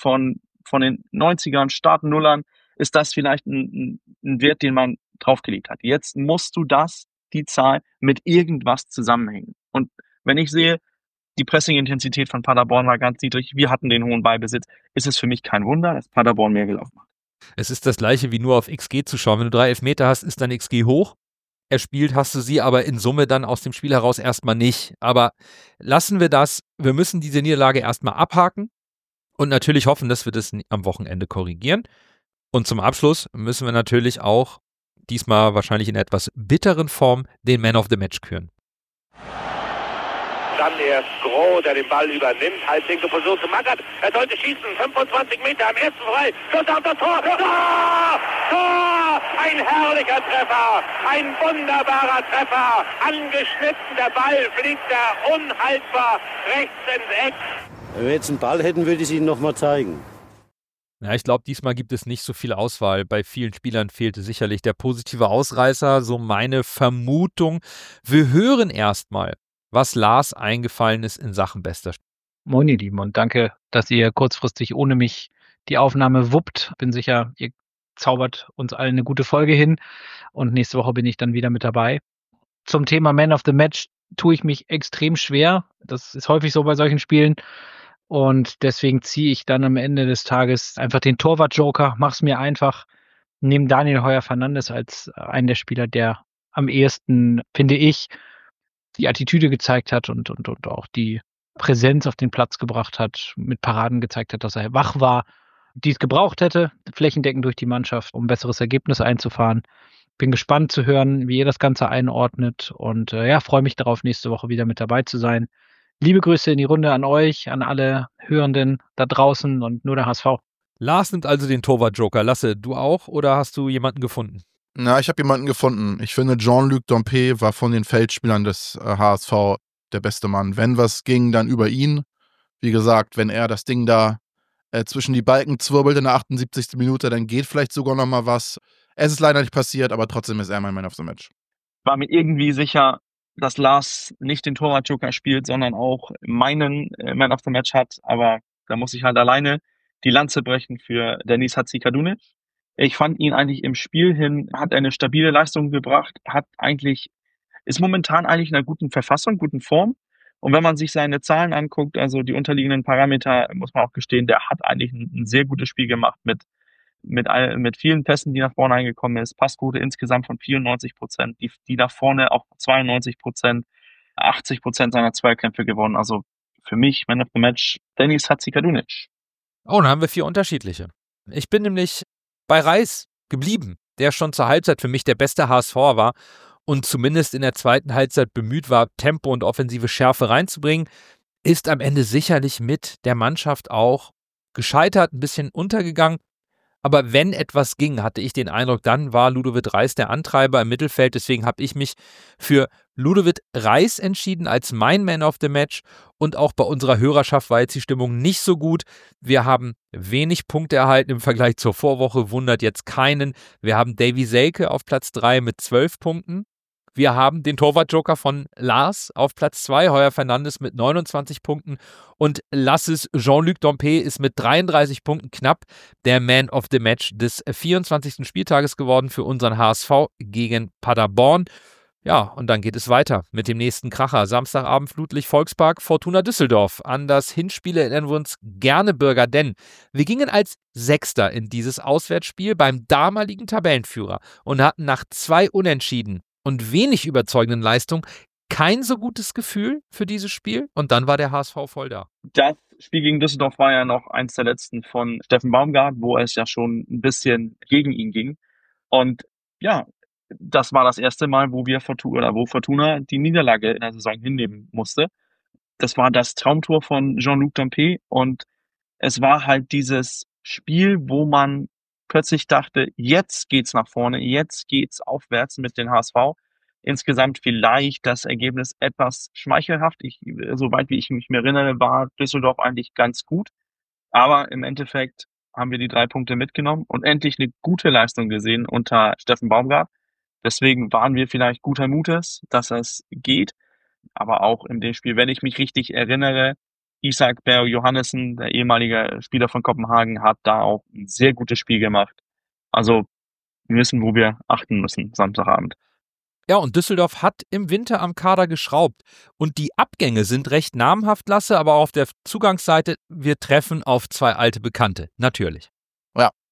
S3: 90ern, Start Nullern, ist das vielleicht ein Wert, den man draufgelegt hat. Jetzt musst du die Zahl mit irgendwas zusammenhängen. Und wenn ich sehe, die Pressing-Intensität von Paderborn war ganz niedrig, wir hatten den hohen Ballbesitz, ist es für mich kein Wunder, dass Paderborn mehr gelaufen hat.
S1: Es ist das gleiche wie nur auf XG zu schauen. Wenn du 3 Elfmeter hast, ist dein XG hoch. erspielt hast du sie aber in Summe dann aus dem Spiel heraus erstmal nicht. Aber lassen wir das. Wir müssen diese Niederlage erstmal abhaken und natürlich hoffen, dass wir das am Wochenende korrigieren. Und zum Abschluss müssen wir natürlich auch, diesmal wahrscheinlich in etwas bitteren Form, den Man of the Match küren.
S5: Dann erst Groh, der den Ball übernimmt, Halblinke versucht zu Magath. Er sollte schießen, 25 Meter am ersten frei. Schuss auf das Tor. Tor! Tor! Ein herrlicher Treffer, ein wunderbarer Treffer. Angeschnitten, der Ball fliegt da unhaltbar rechts ins Eck.
S6: Wenn wir jetzt einen Ball hätten, würde ich es Ihnen nochmal zeigen.
S1: Ja, ich glaube, diesmal gibt es nicht so viel Auswahl. Bei vielen Spielern fehlte sicherlich der positive Ausreißer, so meine Vermutung. Wir hören erstmal, was Lars eingefallen ist in Sachen bester Spiel.
S7: Moin ihr Lieben und danke, dass ihr kurzfristig ohne mich die Aufnahme wuppt. Bin sicher, ihr zaubert uns allen eine gute Folge hin und nächste Woche bin ich dann wieder mit dabei. Zum Thema Man of the Match tue ich mich extrem schwer. Das ist häufig so bei solchen Spielen und deswegen ziehe ich dann am Ende des Tages einfach den Torwart-Joker, mach's mir einfach, nehme Daniel Heuer-Fernandes als einen der Spieler, der am ehesten, finde ich, die Attitüde gezeigt hat und auch die Präsenz auf den Platz gebracht hat, mit Paraden gezeigt hat, dass er wach war, die es gebraucht hätte, flächendeckend durch die Mannschaft, um ein besseres Ergebnis einzufahren. Bin gespannt zu hören, wie ihr das Ganze einordnet und freue mich darauf, nächste Woche wieder mit dabei zu sein. Liebe Grüße in die Runde an euch, an alle Hörenden da draußen und nur der HSV.
S1: Lars nimmt also den Torwart-Joker. Lasse, du auch oder hast du jemanden gefunden?
S2: Na, ich habe jemanden gefunden. Ich finde, Jean-Luc Dompe war von den Feldspielern des HSV der beste Mann. Wenn was ging, dann über ihn. Wie gesagt, wenn er das Ding da zwischen die Balken zwirbelt in der 78. Minute, dann geht vielleicht sogar noch mal was. Es ist leider nicht passiert, aber trotzdem ist er mein Man of the Match.
S3: War mir irgendwie sicher, dass Lars nicht den Torwart-Joker spielt, sondern auch meinen Man of the Match hat. Aber da muss ich halt alleine die Lanze brechen für Deniz Hadzikadunic. Ich fand ihn eigentlich im Spiel hin, hat eine stabile Leistung gebracht, ist momentan eigentlich in einer guten Verfassung, guten Form. Und wenn man sich seine Zahlen anguckt, also die unterliegenden Parameter, muss man auch gestehen, der hat eigentlich ein sehr gutes Spiel gemacht mit vielen Pässen, die nach vorne eingekommen ist. Passquote insgesamt von 94%, die nach vorne auch 92%, 80% seiner Zweikämpfe gewonnen. Also für mich, Man of the Match, Deniz Hadzikadunic.
S1: Oh, dann haben wir 4 unterschiedliche. Ich bin nämlich bei Reis geblieben, der schon zur Halbzeit für mich der beste HSVer war und zumindest in der zweiten Halbzeit bemüht war, Tempo und offensive Schärfe reinzubringen, ist am Ende sicherlich mit der Mannschaft auch gescheitert, ein bisschen untergegangen. Aber wenn etwas ging, hatte ich den Eindruck, dann war Ludovic Reis der Antreiber im Mittelfeld. Deswegen habe ich mich für Ludovic Reis entschieden als mein Man of the Match. Und auch bei unserer Hörerschaft war jetzt die Stimmung nicht so gut. Wir haben wenig Punkte erhalten im Vergleich zur Vorwoche, wundert jetzt keinen. Wir haben Davy Selke auf Platz 3 mit 12 Punkten. Wir haben den Torwart-Joker von Lars auf Platz 2, Heuer-Fernandes mit 29 Punkten und Lasses Jean-Luc Dompe ist mit 33 Punkten knapp der Man of the Match des 24. Spieltages geworden für unseren HSV gegen Paderborn. Ja, und dann geht es weiter mit dem nächsten Kracher. Samstagabend Flutlicht Volkspark, Fortuna Düsseldorf. An das Hinspiel erinnern wir uns gerne, Bürger, denn wir gingen als Sechster in dieses Auswärtsspiel beim damaligen Tabellenführer und hatten nach 2 Unentschieden und wenig überzeugenden Leistungen kein so gutes Gefühl für dieses Spiel und dann war der HSV voll da.
S3: Das Spiel gegen Düsseldorf war ja noch eins der letzten von Steffen Baumgart, wo es ja schon ein bisschen gegen ihn ging. Und ja, das war das erste Mal, wo Fortuna die Niederlage in der Saison hinnehmen musste. Das war das Traumtor von Jean-Luc Dompe und es war halt dieses Spiel, wo man plötzlich dachte, jetzt geht's nach vorne, jetzt geht's aufwärts mit den HSV. Insgesamt vielleicht das Ergebnis etwas schmeichelhaft. Soweit wie ich mich erinnere, war Düsseldorf eigentlich ganz gut. Aber im Endeffekt haben wir die 3 Punkte mitgenommen und endlich eine gute Leistung gesehen unter Steffen Baumgart. Deswegen waren wir vielleicht guter Mutes, dass es geht. Aber auch in dem Spiel, wenn ich mich richtig erinnere, Isak Berg-Johannessen, der ehemalige Spieler von Kopenhagen, hat da auch ein sehr gutes Spiel gemacht. Also wir wissen, wo wir achten müssen, Samstagabend.
S1: Ja, und Düsseldorf hat im Winter am Kader geschraubt. Und die Abgänge sind recht namhaft, Lasse, aber auf der Zugangsseite, wir treffen auf 2 alte Bekannte, natürlich.
S2: Ja,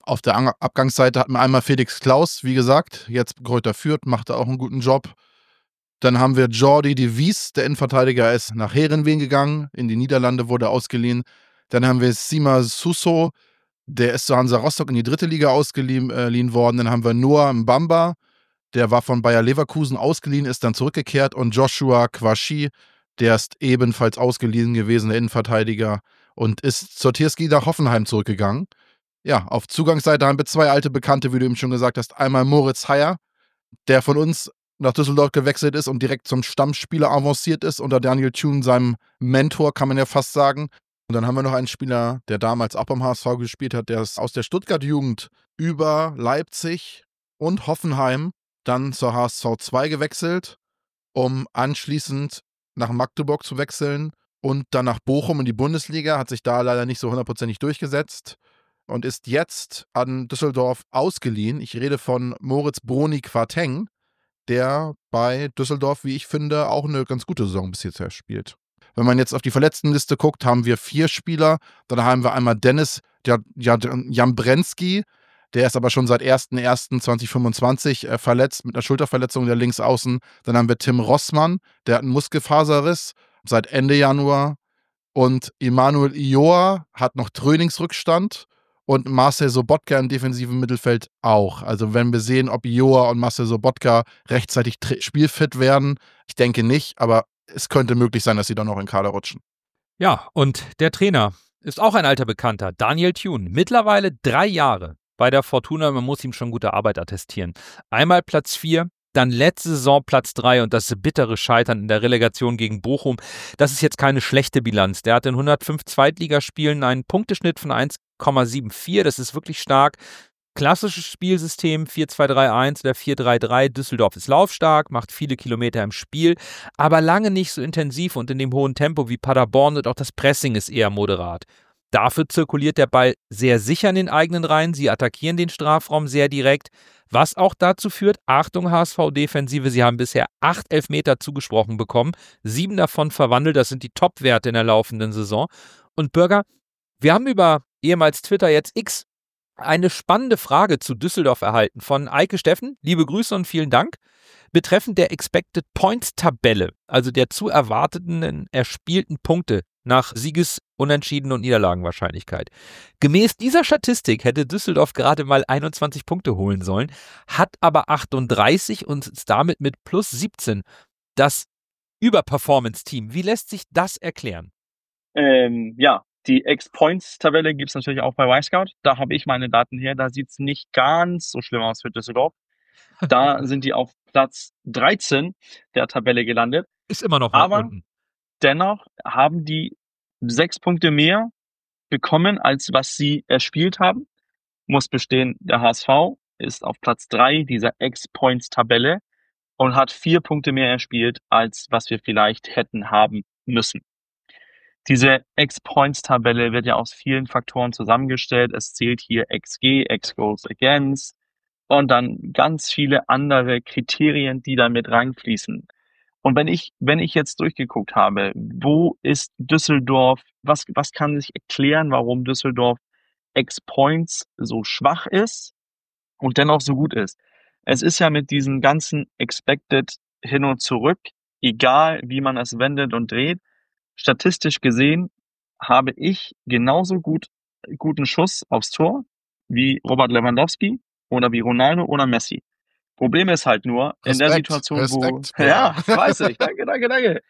S2: Auf der Abgangsseite hatten wir einmal Felix Klaus, wie gesagt, jetzt Greuther Fürth, macht da auch einen guten Job. Dann haben wir Jordi de Vries, der Innenverteidiger, ist nach Heerenveen gegangen, in die Niederlande wurde ausgeliehen. Dann haben wir Sima Suso, der ist zu Hansa Rostock in die 3. Liga ausgeliehen worden. Dann haben wir Noah Mbamba, der war von Bayer Leverkusen ausgeliehen, ist dann zurückgekehrt. Und Joshua Kwashi, der ist ebenfalls ausgeliehen gewesen, der Innenverteidiger, und ist zur TSG nach Hoffenheim zurückgegangen. Ja, auf Zugangsseite haben wir 2 alte Bekannte, wie du eben schon gesagt hast. Einmal Moritz Heyer, der von uns nach Düsseldorf gewechselt ist und direkt zum Stammspieler avanciert ist, unter Daniel Thune, seinem Mentor, kann man ja fast sagen. Und dann haben wir noch einen Spieler, der damals auch beim HSV gespielt hat, der ist aus der Stuttgart-Jugend über Leipzig und Hoffenheim dann zur HSV 2 gewechselt, um anschließend nach Magdeburg zu wechseln und dann nach Bochum in die Bundesliga, hat sich da leider nicht so hundertprozentig durchgesetzt und ist jetzt an Düsseldorf ausgeliehen. Ich rede von Moritz Broni Quarteng, der bei Düsseldorf, wie ich finde, auch eine ganz gute Saison bis jetzt spielt. Wenn man jetzt auf die Verletztenliste guckt, haben wir 4 Spieler. Dann haben wir einmal Dennis Jambrensky, der ist aber schon seit 01.01.2025 verletzt mit einer Schulterverletzung der Linksaußen. Dann haben wir Tim Rossmann, der hat einen Muskelfaserriss seit Ende Januar. Und Emanuel Ioa hat noch Trainingsrückstand. Und Marcel Sobotka im defensiven Mittelfeld auch. Also wenn wir sehen, ob Ioa und Marcel Sobotka rechtzeitig spielfit werden, ich denke nicht, aber es könnte möglich sein, dass sie dann noch in den Kader rutschen.
S1: Ja, und der Trainer ist auch ein alter Bekannter, Daniel Thune. Mittlerweile 3 Jahre bei der Fortuna, man muss ihm schon gute Arbeit attestieren. Einmal Platz 4, dann letzte Saison Platz 3 und das bittere Scheitern in der Relegation gegen Bochum. Das ist jetzt keine schlechte Bilanz. Der hat in 105 Zweitligaspielen einen Punkteschnitt von 1,74. Das ist wirklich stark. Klassisches Spielsystem 4-2-3-1 oder 4-3-3. Düsseldorf ist laufstark, macht viele Kilometer im Spiel, aber lange nicht so intensiv und in dem hohen Tempo wie Paderborn, und auch das Pressing ist eher moderat. Dafür zirkuliert der Ball sehr sicher in den eigenen Reihen. Sie attackieren den Strafraum sehr direkt, was auch dazu führt, Achtung HSV-Defensive, sie haben bisher 8 Elfmeter zugesprochen bekommen, 7 davon verwandelt, das sind die Top-Werte in der laufenden Saison. Und Bürger, wir haben über ehemals Twitter, jetzt X, eine spannende Frage zu Düsseldorf erhalten von Eike Steffen. Liebe Grüße und vielen Dank. Betreffend der Expected Points-Tabelle, also der zu erwarteten erspielten Punkte nach Sieges-, Unentschieden- und Niederlagenwahrscheinlichkeit. Gemäß dieser Statistik hätte Düsseldorf gerade mal 21 Punkte holen sollen, hat aber 38 und ist damit mit plus 17 das Überperformance-Team. Wie lässt sich das erklären?
S3: Ja, die Ex-Points-Tabelle gibt es natürlich auch bei Y-Scout. Da habe ich meine Daten her. Da sieht es nicht ganz so schlimm aus für Düsseldorf. Da sind die auf Platz 13 der Tabelle gelandet.
S1: Ist immer noch weit
S3: Aber
S1: unten.
S3: dennoch haben die 6 Punkte mehr bekommen, als was sie erspielt haben. Muss bestehen, der HSV ist auf Platz 3 dieser Ex-Points-Tabelle und hat 4 Punkte mehr erspielt, als was wir vielleicht hätten haben müssen. Diese Ex-Points-Tabelle wird ja aus vielen Faktoren zusammengestellt. Es zählt hier XG, Ex-Goals Against und dann ganz viele andere Kriterien, die da mit reinfließen. Und wenn ich jetzt durchgeguckt habe, wo ist Düsseldorf, was kann sich erklären, warum Düsseldorf Ex-Points so schwach ist und dennoch so gut ist? Es ist ja mit diesen ganzen Expected hin und zurück, egal wie man es wendet und dreht, statistisch gesehen habe ich genauso guten Schuss aufs Tor wie Robert Lewandowski oder wie Ronaldo oder Messi. Problem ist halt nur, in der Situation,
S2: Respekt,
S3: wo... Ja, weiß ich, danke.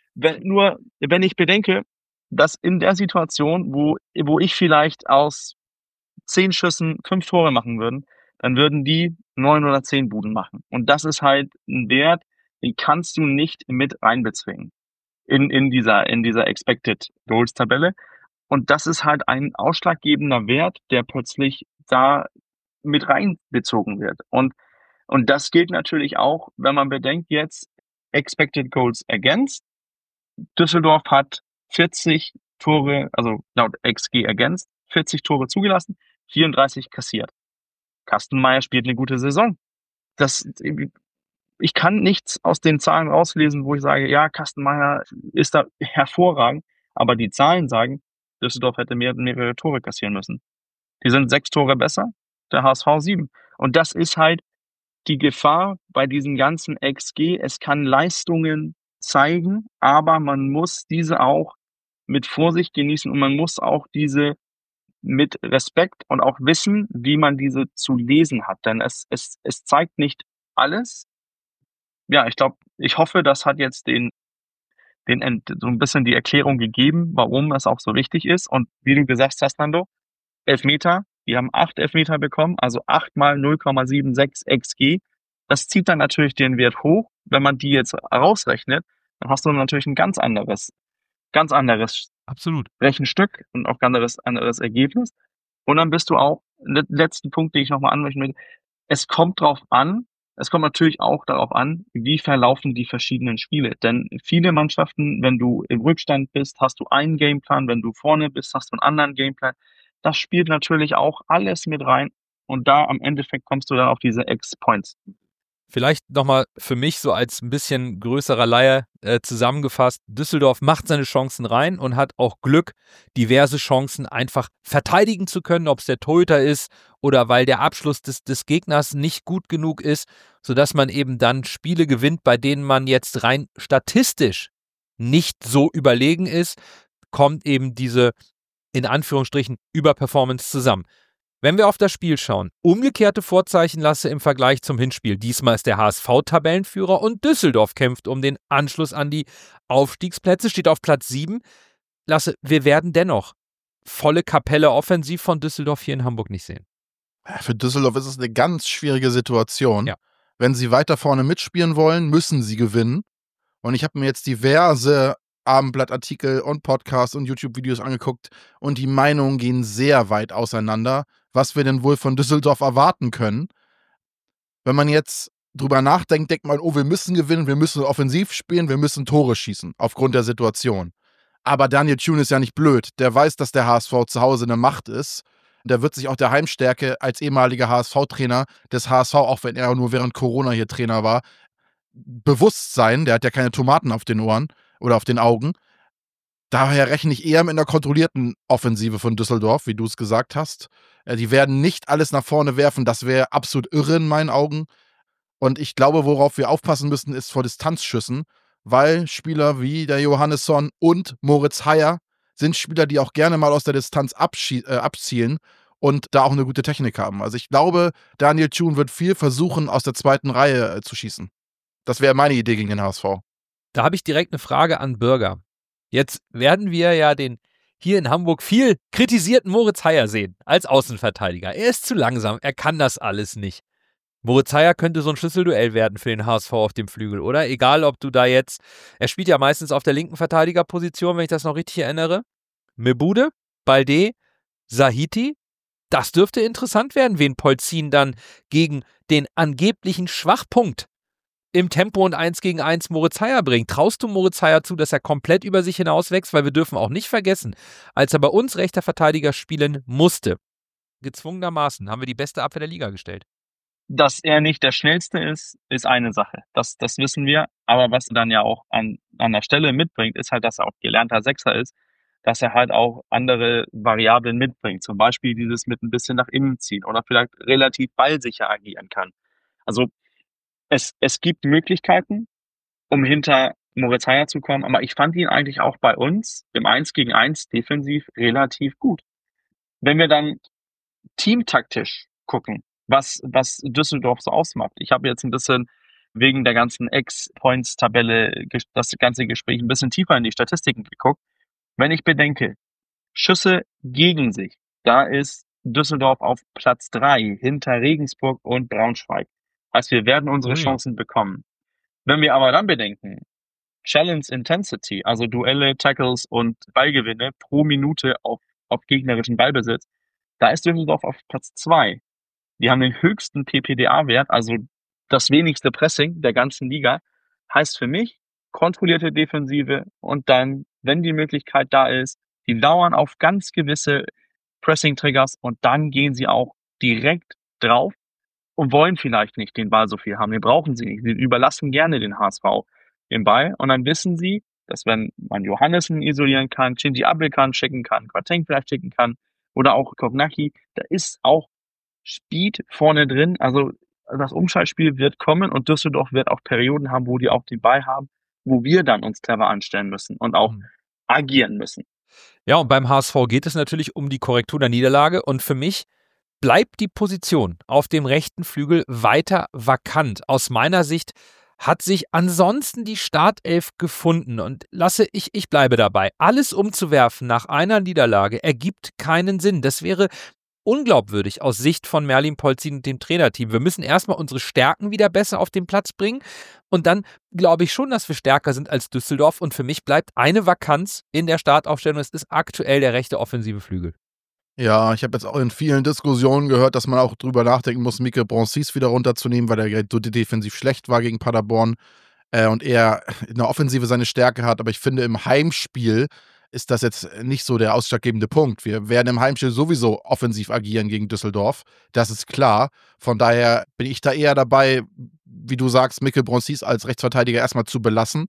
S3: Wenn ich bedenke, dass in der Situation, wo ich vielleicht aus 10 Schüssen 5 Tore machen würden, dann würden die 9 oder 10 Buden machen. Und das ist halt ein Wert, den kannst du nicht mit reinbezwingen in dieser Expected Goals Tabelle. Und das ist halt ein ausschlaggebender Wert, der plötzlich da mit reinbezogen wird. Und das gilt natürlich auch, wenn man bedenkt jetzt Expected Goals Against. Düsseldorf hat 40 Tore, also laut XG Against, 40 Tore zugelassen, 34 kassiert. Kastenmeier spielt eine gute Saison. Ich kann nichts aus den Zahlen rauslesen, wo ich sage, ja, Kastenmeier ist da hervorragend, aber die Zahlen sagen, Düsseldorf hätte mehrere Tore kassieren müssen. Die sind 6 Tore besser, der HSV 7. Und das ist halt die Gefahr bei diesen ganzen XG. Es kann Leistungen zeigen, aber man muss diese auch mit Vorsicht genießen und man muss auch diese mit Respekt und auch wissen, wie man diese zu lesen hat. Denn es zeigt nicht alles. Ja, ich hoffe, das hat jetzt so ein bisschen die Erklärung gegeben, warum es auch so wichtig ist. Und wie du gesagt hast, Nando, Elfmeter, wir haben 8 Elfmeter bekommen, also 8 mal 0,76 XG. Das zieht dann natürlich den Wert hoch. Wenn man die jetzt rausrechnet, dann hast du natürlich ein ganz anderes
S1: Absolut.
S3: Rechenstück und auch anderes Ergebnis. Und dann bist du auch, letzten Punkt, den ich nochmal ansprechen will, es kommt natürlich auch darauf an, wie verlaufen die verschiedenen Spiele. Denn viele Mannschaften, wenn du im Rückstand bist, hast du einen Gameplan, wenn du vorne bist, hast du einen anderen Gameplan. Das spielt natürlich auch alles mit rein und da am Endeffekt kommst du dann auf diese X-Points.
S1: Vielleicht nochmal für mich so als ein bisschen größerer Laie zusammengefasst, Düsseldorf macht seine Chancen rein und hat auch Glück, diverse Chancen einfach verteidigen zu können, ob es der Torhüter ist oder weil der Abschluss des Gegners nicht gut genug ist, sodass man eben dann Spiele gewinnt, bei denen man jetzt rein statistisch nicht so überlegen ist, kommt eben diese, in Anführungsstrichen, Überperformance zusammen. Wenn wir auf das Spiel schauen, umgekehrte Vorzeichen Lasse im Vergleich zum Hinspiel. Diesmal ist der HSV Tabellenführer und Düsseldorf kämpft um den Anschluss an die Aufstiegsplätze, steht auf Platz 7. Lasse, wir werden dennoch volle Kapelle offensiv von Düsseldorf hier in Hamburg nicht sehen.
S2: Für Düsseldorf ist es eine ganz schwierige Situation.
S1: Ja.
S2: Wenn sie weiter vorne mitspielen wollen, müssen sie gewinnen. Und ich habe mir jetzt diverse Abendblattartikel und Podcasts und YouTube-Videos angeguckt und die Meinungen gehen sehr weit auseinander, was wir denn wohl von Düsseldorf erwarten können. Wenn man jetzt drüber nachdenkt, denkt man, oh, wir müssen gewinnen, wir müssen offensiv spielen, wir müssen Tore schießen, aufgrund der Situation. Aber Daniel Thune ist ja nicht blöd. Der weiß, dass der HSV zu Hause eine Macht ist. Der wird sich auch der Heimstärke als ehemaliger HSV-Trainer des HSV, auch wenn er nur während Corona hier Trainer war, bewusst sein. Der hat ja keine Tomaten auf den Ohren oder auf den Augen. Daher rechne ich eher mit einer kontrollierten Offensive von Düsseldorf, wie du es gesagt hast. Die werden nicht alles nach vorne werfen. Das wäre absolut irre in meinen Augen. Und ich glaube, worauf wir aufpassen müssen, ist vor Distanzschüssen, weil Spieler wie der Johannesson und Moritz Heyer sind Spieler, die auch gerne mal aus der Distanz abzielen und da auch eine gute Technik haben. Also ich glaube, Daniel Thune wird viel versuchen, aus der zweiten Reihe zu schießen. Das wäre meine Idee gegen den HSV.
S1: Da habe ich direkt eine Frage an Bürger. Jetzt werden wir ja den hier in Hamburg viel kritisierten Moritz Heyer sehen als Außenverteidiger. Er ist zu langsam, er kann das alles nicht. Moritz Heyer könnte so ein Schlüsselduell werden für den HSV auf dem Flügel, oder? Egal, ob du da jetzt, er spielt ja meistens auf der linken Verteidigerposition, wenn ich das noch richtig erinnere. Mebude, Balde, Sahiti. Das dürfte interessant werden, wen Polzin dann gegen den angeblichen Schwachpunkt im Tempo und 1 gegen 1 Moritz Heyer bringt. Traust du Moritz Heyer zu, dass er komplett über sich hinauswächst? Weil wir dürfen auch nicht vergessen, als er bei uns rechter Verteidiger spielen musste, gezwungenermaßen, haben wir die beste Abwehr der Liga gestellt.
S3: Dass er nicht der Schnellste ist eine Sache. Das wissen wir. Aber was er dann ja auch an der Stelle mitbringt, ist halt, dass er auch gelernter Sechser ist, dass er halt auch andere Variablen mitbringt. Zum Beispiel dieses mit ein bisschen nach innen ziehen oder vielleicht relativ ballsicher agieren kann. Also es gibt Möglichkeiten, um hinter Moritz Heyer zu kommen, aber ich fand ihn eigentlich auch bei uns im 1 gegen 1 defensiv relativ gut. Wenn wir dann teamtaktisch gucken, was Düsseldorf so ausmacht. Ich habe jetzt ein bisschen wegen der ganzen X-Points-Tabelle das ganze Gespräch ein bisschen tiefer in die Statistiken geguckt. Wenn ich bedenke, Schüsse gegen sich, da ist Düsseldorf auf Platz 3 hinter Regensburg und Braunschweig. Also wir werden unsere Chancen bekommen. Wenn wir aber dann bedenken, Challenge Intensity, also Duelle, Tackles und Ballgewinne pro Minute auf gegnerischen Ballbesitz, da ist Düsseldorf auf Platz 2. Die haben den höchsten PPDA-Wert, also das wenigste Pressing der ganzen Liga. Heißt für mich, kontrollierte Defensive und dann, wenn die Möglichkeit da ist, die lauern auf ganz gewisse Pressing-Triggers und dann gehen sie auch direkt drauf und wollen vielleicht nicht den Ball so viel haben. Den brauchen sie nicht. Sie überlassen gerne den HSV den Ball und dann wissen sie, dass wenn man Johannessen isolieren kann, Shinji Abelkan schicken kann, Quateng vielleicht schicken kann oder auch Kognacki, da ist auch Speed vorne drin. Also das Umschaltspiel wird kommen und Düsseldorf wird auch Perioden haben, wo die auch den Ball haben, wo wir dann uns clever anstellen müssen und auch agieren müssen.
S1: Ja, und beim HSV geht es natürlich um die Korrektur der Niederlage und für mich bleibt die Position auf dem rechten Flügel weiter vakant. Aus meiner Sicht hat sich ansonsten die Startelf gefunden und ich bleibe dabei. Alles umzuwerfen nach einer Niederlage ergibt keinen Sinn. Das wäre unglaubwürdig aus Sicht von Merlin Polzin und dem Trainerteam. Wir müssen erstmal unsere Stärken wieder besser auf den Platz bringen und dann glaube ich schon, dass wir stärker sind als Düsseldorf und für mich bleibt eine Vakanz in der Startaufstellung. Es ist aktuell der rechte offensive Flügel.
S2: Ja, ich habe jetzt auch in vielen Diskussionen gehört, dass man auch drüber nachdenken muss, Mike Bronsis wieder runterzunehmen, weil er so defensiv schlecht war gegen Paderborn und er in der Offensive seine Stärke hat. Aber ich finde, im Heimspiel ist das jetzt nicht so der ausschlaggebende Punkt. Wir werden im Heimspiel sowieso offensiv agieren gegen Düsseldorf. Das ist klar. Von daher bin ich da eher dabei, wie du sagst, Mike Bronsis als Rechtsverteidiger erstmal zu belassen.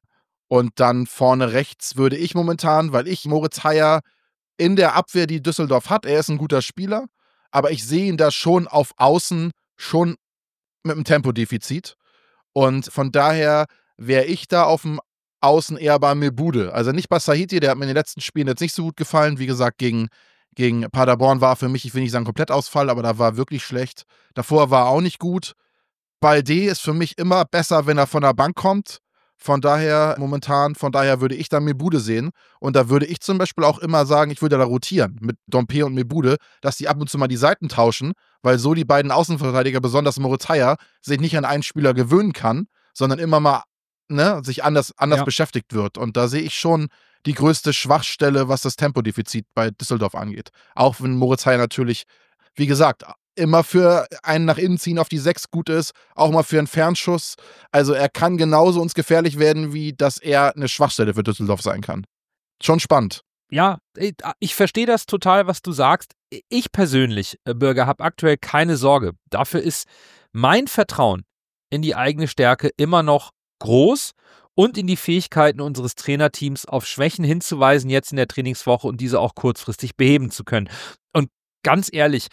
S2: Und dann vorne rechts würde ich momentan, weil ich Moritz Heyer in der Abwehr, die Düsseldorf hat, er ist ein guter Spieler, aber ich sehe ihn da schon auf Außen schon mit einem Tempodefizit. Und von daher wäre ich da auf dem Außen eher bei Mebude. Also nicht bei Sahiti, der hat mir in den letzten Spielen jetzt nicht so gut gefallen. Wie gesagt, gegen Paderborn war für mich, ich will nicht sagen Komplettausfall, aber da war wirklich schlecht. Davor war er auch nicht gut. Balde ist für mich immer besser, wenn er von der Bank kommt. Von daher würde ich da Mebude sehen. Und da würde ich zum Beispiel auch immer sagen, ich würde da rotieren mit Dompe und Mebude, dass die ab und zu mal die Seiten tauschen, weil so die beiden Außenverteidiger, besonders Moritz Heyer, sich nicht an einen Spieler gewöhnen kann, sondern immer mal sich anders beschäftigt wird. Und da sehe ich schon die größte Schwachstelle, was das Tempodefizit bei Düsseldorf angeht. Auch wenn Moritz Heyer natürlich, wie gesagt, immer für einen nach innen ziehen auf die 6 gut ist, auch mal für einen Fernschuss. Also er kann genauso uns gefährlich werden, wie dass er eine Schwachstelle für Düsseldorf sein kann. Schon spannend.
S1: Ja, ich verstehe das total, was du sagst. Ich persönlich, Bürger, habe aktuell keine Sorge. Dafür ist mein Vertrauen in die eigene Stärke immer noch groß und in die Fähigkeiten unseres Trainerteams auf Schwächen hinzuweisen jetzt in der Trainingswoche und diese auch kurzfristig beheben zu können. Und ganz ehrlich,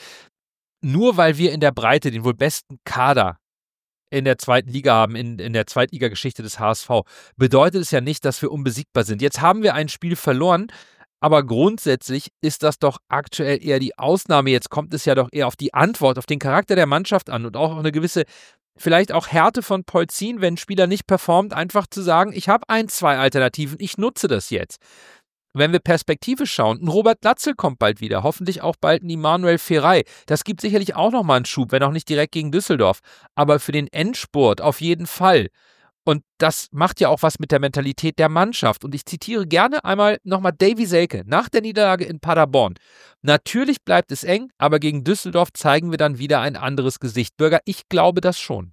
S1: nur weil wir in der Breite den wohl besten Kader in der zweiten Liga haben, in der Zweitligageschichte des HSV, bedeutet es ja nicht, dass wir unbesiegbar sind. Jetzt haben wir ein Spiel verloren, aber grundsätzlich ist das doch aktuell eher die Ausnahme. Jetzt kommt es ja doch eher auf die Antwort, auf den Charakter der Mannschaft an und auch auf eine gewisse, vielleicht auch Härte von Polzin, wenn ein Spieler nicht performt, einfach zu sagen, ich habe 1, 2 Alternativen, ich nutze das jetzt. Wenn wir perspektivisch schauen, ein Robert Glatzel kommt bald wieder, hoffentlich auch bald ein Immanuel Ferrei. Das gibt sicherlich auch nochmal einen Schub, wenn auch nicht direkt gegen Düsseldorf. Aber für den Endspurt auf jeden Fall. Und das macht ja auch was mit der Mentalität der Mannschaft. Und ich zitiere gerne einmal nochmal Davy Selke nach der Niederlage in Paderborn. Natürlich bleibt es eng, aber gegen Düsseldorf zeigen wir dann wieder ein anderes Gesicht. Bürger, ich glaube das schon.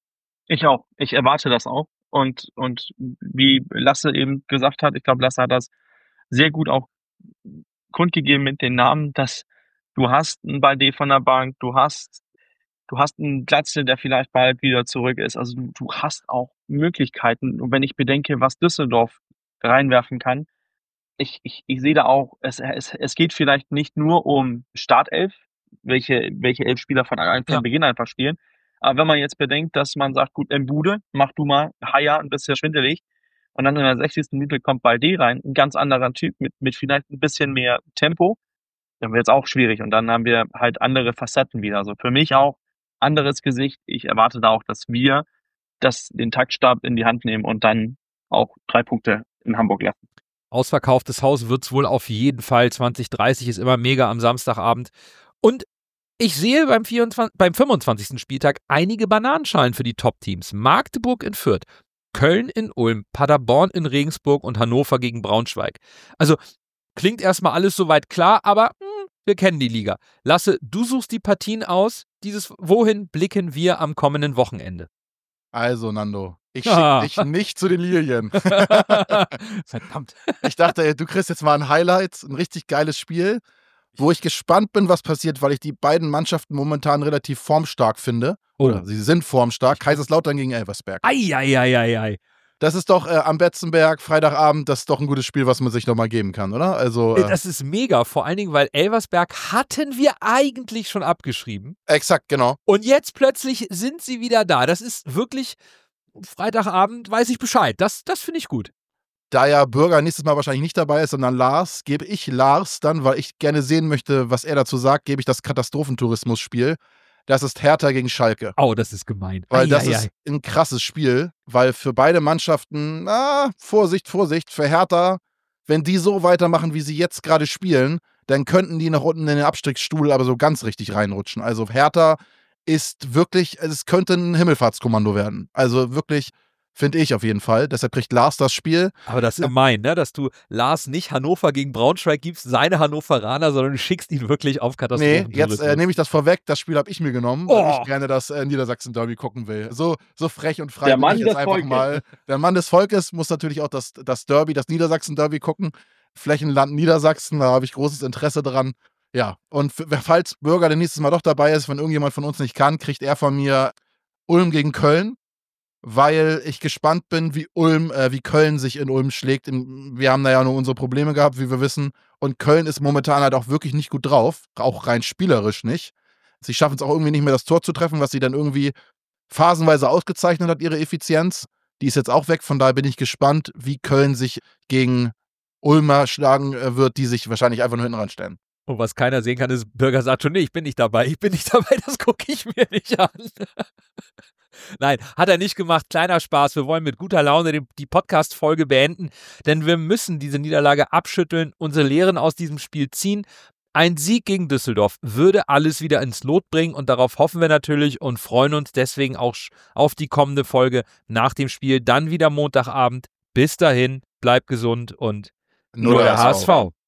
S3: Ich auch. Ich erwarte das auch. Und wie Lasse eben gesagt hat, ich glaube, Lasse hat das sehr gut auch kundgegeben mit den Namen, dass du hast einen Balde von der Bank, du hast einen Glatzel, der vielleicht bald wieder zurück ist. Also du hast auch Möglichkeiten. Und wenn ich bedenke, was Düsseldorf reinwerfen kann, ich sehe da auch, es geht vielleicht nicht nur um Startelf, welche 11 Spieler von Beginn einfach spielen. Aber wenn man jetzt bedenkt, dass man sagt, gut, Mbude, mach du mal, Heyer ein bisschen schwindelig. Und dann in der 60. Minute kommt Balde rein, ein ganz anderer Typ mit vielleicht ein bisschen mehr Tempo. Dann wird es auch schwierig. Und dann haben wir halt andere Facetten wieder. Also für mich auch anderes Gesicht. Ich erwarte da auch, dass wir den Taktstab in die Hand nehmen und dann auch 3 Punkte in Hamburg lassen.
S1: Ausverkauftes Haus wird es wohl auf jeden Fall. 2030 ist immer mega am Samstagabend. Und ich sehe beim 25. Spieltag einige Bananenschalen für die Top-Teams. Magdeburg in Fürth, Köln in Ulm, Paderborn in Regensburg und Hannover gegen Braunschweig. Also klingt erstmal alles soweit klar, aber wir kennen die Liga. Lasse, du suchst die Partien aus. Wohin blicken wir am kommenden Wochenende?
S2: Also, Nando, ich schicke dich nicht zu den Lilien.
S1: Verdammt.
S2: Ich dachte, du kriegst jetzt mal ein Highlight, ein richtig geiles Spiel, wo ich gespannt bin, was passiert, weil ich die beiden Mannschaften momentan relativ formstark finde. Oder sie sind formstark. Kaiserslautern gegen Elversberg.
S1: Ei.
S2: Das ist doch am Betzenberg, Freitagabend, das ist doch ein gutes Spiel, was man sich nochmal geben kann, oder? Also,
S1: Das ist mega, vor allen Dingen, weil Elversberg hatten wir eigentlich schon abgeschrieben.
S2: Exakt, genau.
S1: Und jetzt plötzlich sind sie wieder da. Das ist wirklich, Freitagabend weiß ich Bescheid. Das finde ich gut.
S2: Da ja Bürger nächstes Mal wahrscheinlich nicht dabei ist, sondern Lars, gebe ich Lars dann, weil ich gerne sehen möchte, was er dazu sagt, gebe ich das Katastrophentourismus-Spiel. Das ist Hertha gegen Schalke.
S1: Oh, das ist gemein.
S2: Weil das ist ein krasses Spiel, weil für beide Mannschaften, Vorsicht, für Hertha, wenn die so weitermachen, wie sie jetzt gerade spielen, dann könnten die nach unten in den Abstiegsstuhl aber so ganz richtig reinrutschen. Also Hertha ist wirklich, es könnte ein Himmelfahrtskommando werden. Also wirklich, finde ich auf jeden Fall. Deshalb kriegt Lars das Spiel.
S1: Aber das ist gemein, ne? Dass du Lars nicht Hannover gegen Braunschweig gibst, seine Hannoveraner, sondern du schickst ihn wirklich auf Katastrophen.
S2: Nee, jetzt nehme ich das vorweg. Das Spiel habe ich mir genommen, weil ich gerne das Niedersachsen-Derby gucken will. So frech und frei
S3: Der
S2: bin
S3: Mann
S2: ich jetzt
S3: des
S2: einfach
S3: Volkes.
S2: mal. Der Mann des Volkes muss natürlich auch das Derby, das Niedersachsen-Derby gucken. Flächenland Niedersachsen, da habe ich großes Interesse dran. Ja, und falls Bürger der nächstes Mal doch dabei ist, wenn irgendjemand von uns nicht kann, kriegt er von mir Ulm gegen Köln, weil ich gespannt bin, wie Köln sich in Ulm schlägt. Wir haben da ja nur unsere Probleme gehabt, wie wir wissen. Und Köln ist momentan halt auch wirklich nicht gut drauf, auch rein spielerisch nicht. Sie schaffen es auch irgendwie nicht mehr, das Tor zu treffen, was sie dann irgendwie phasenweise ausgezeichnet hat, ihre Effizienz. Die ist jetzt auch weg, von daher bin ich gespannt, wie Köln sich gegen Ulmer schlagen wird, die sich wahrscheinlich einfach nur hinten ranstellen.
S1: Und was keiner sehen kann, ist, Bürger sagt schon, nee, ich bin nicht dabei, das gucke ich mir nicht an. Nein, hat er nicht gemacht, kleiner Spaß, wir wollen mit guter Laune die Podcast-Folge beenden, denn wir müssen diese Niederlage abschütteln, unsere Lehren aus diesem Spiel ziehen. Ein Sieg gegen Düsseldorf würde alles wieder ins Lot bringen und darauf hoffen wir natürlich und freuen uns deswegen auch auf die kommende Folge nach dem Spiel, dann wieder Montagabend. Bis dahin, bleibt gesund und nur der HSV.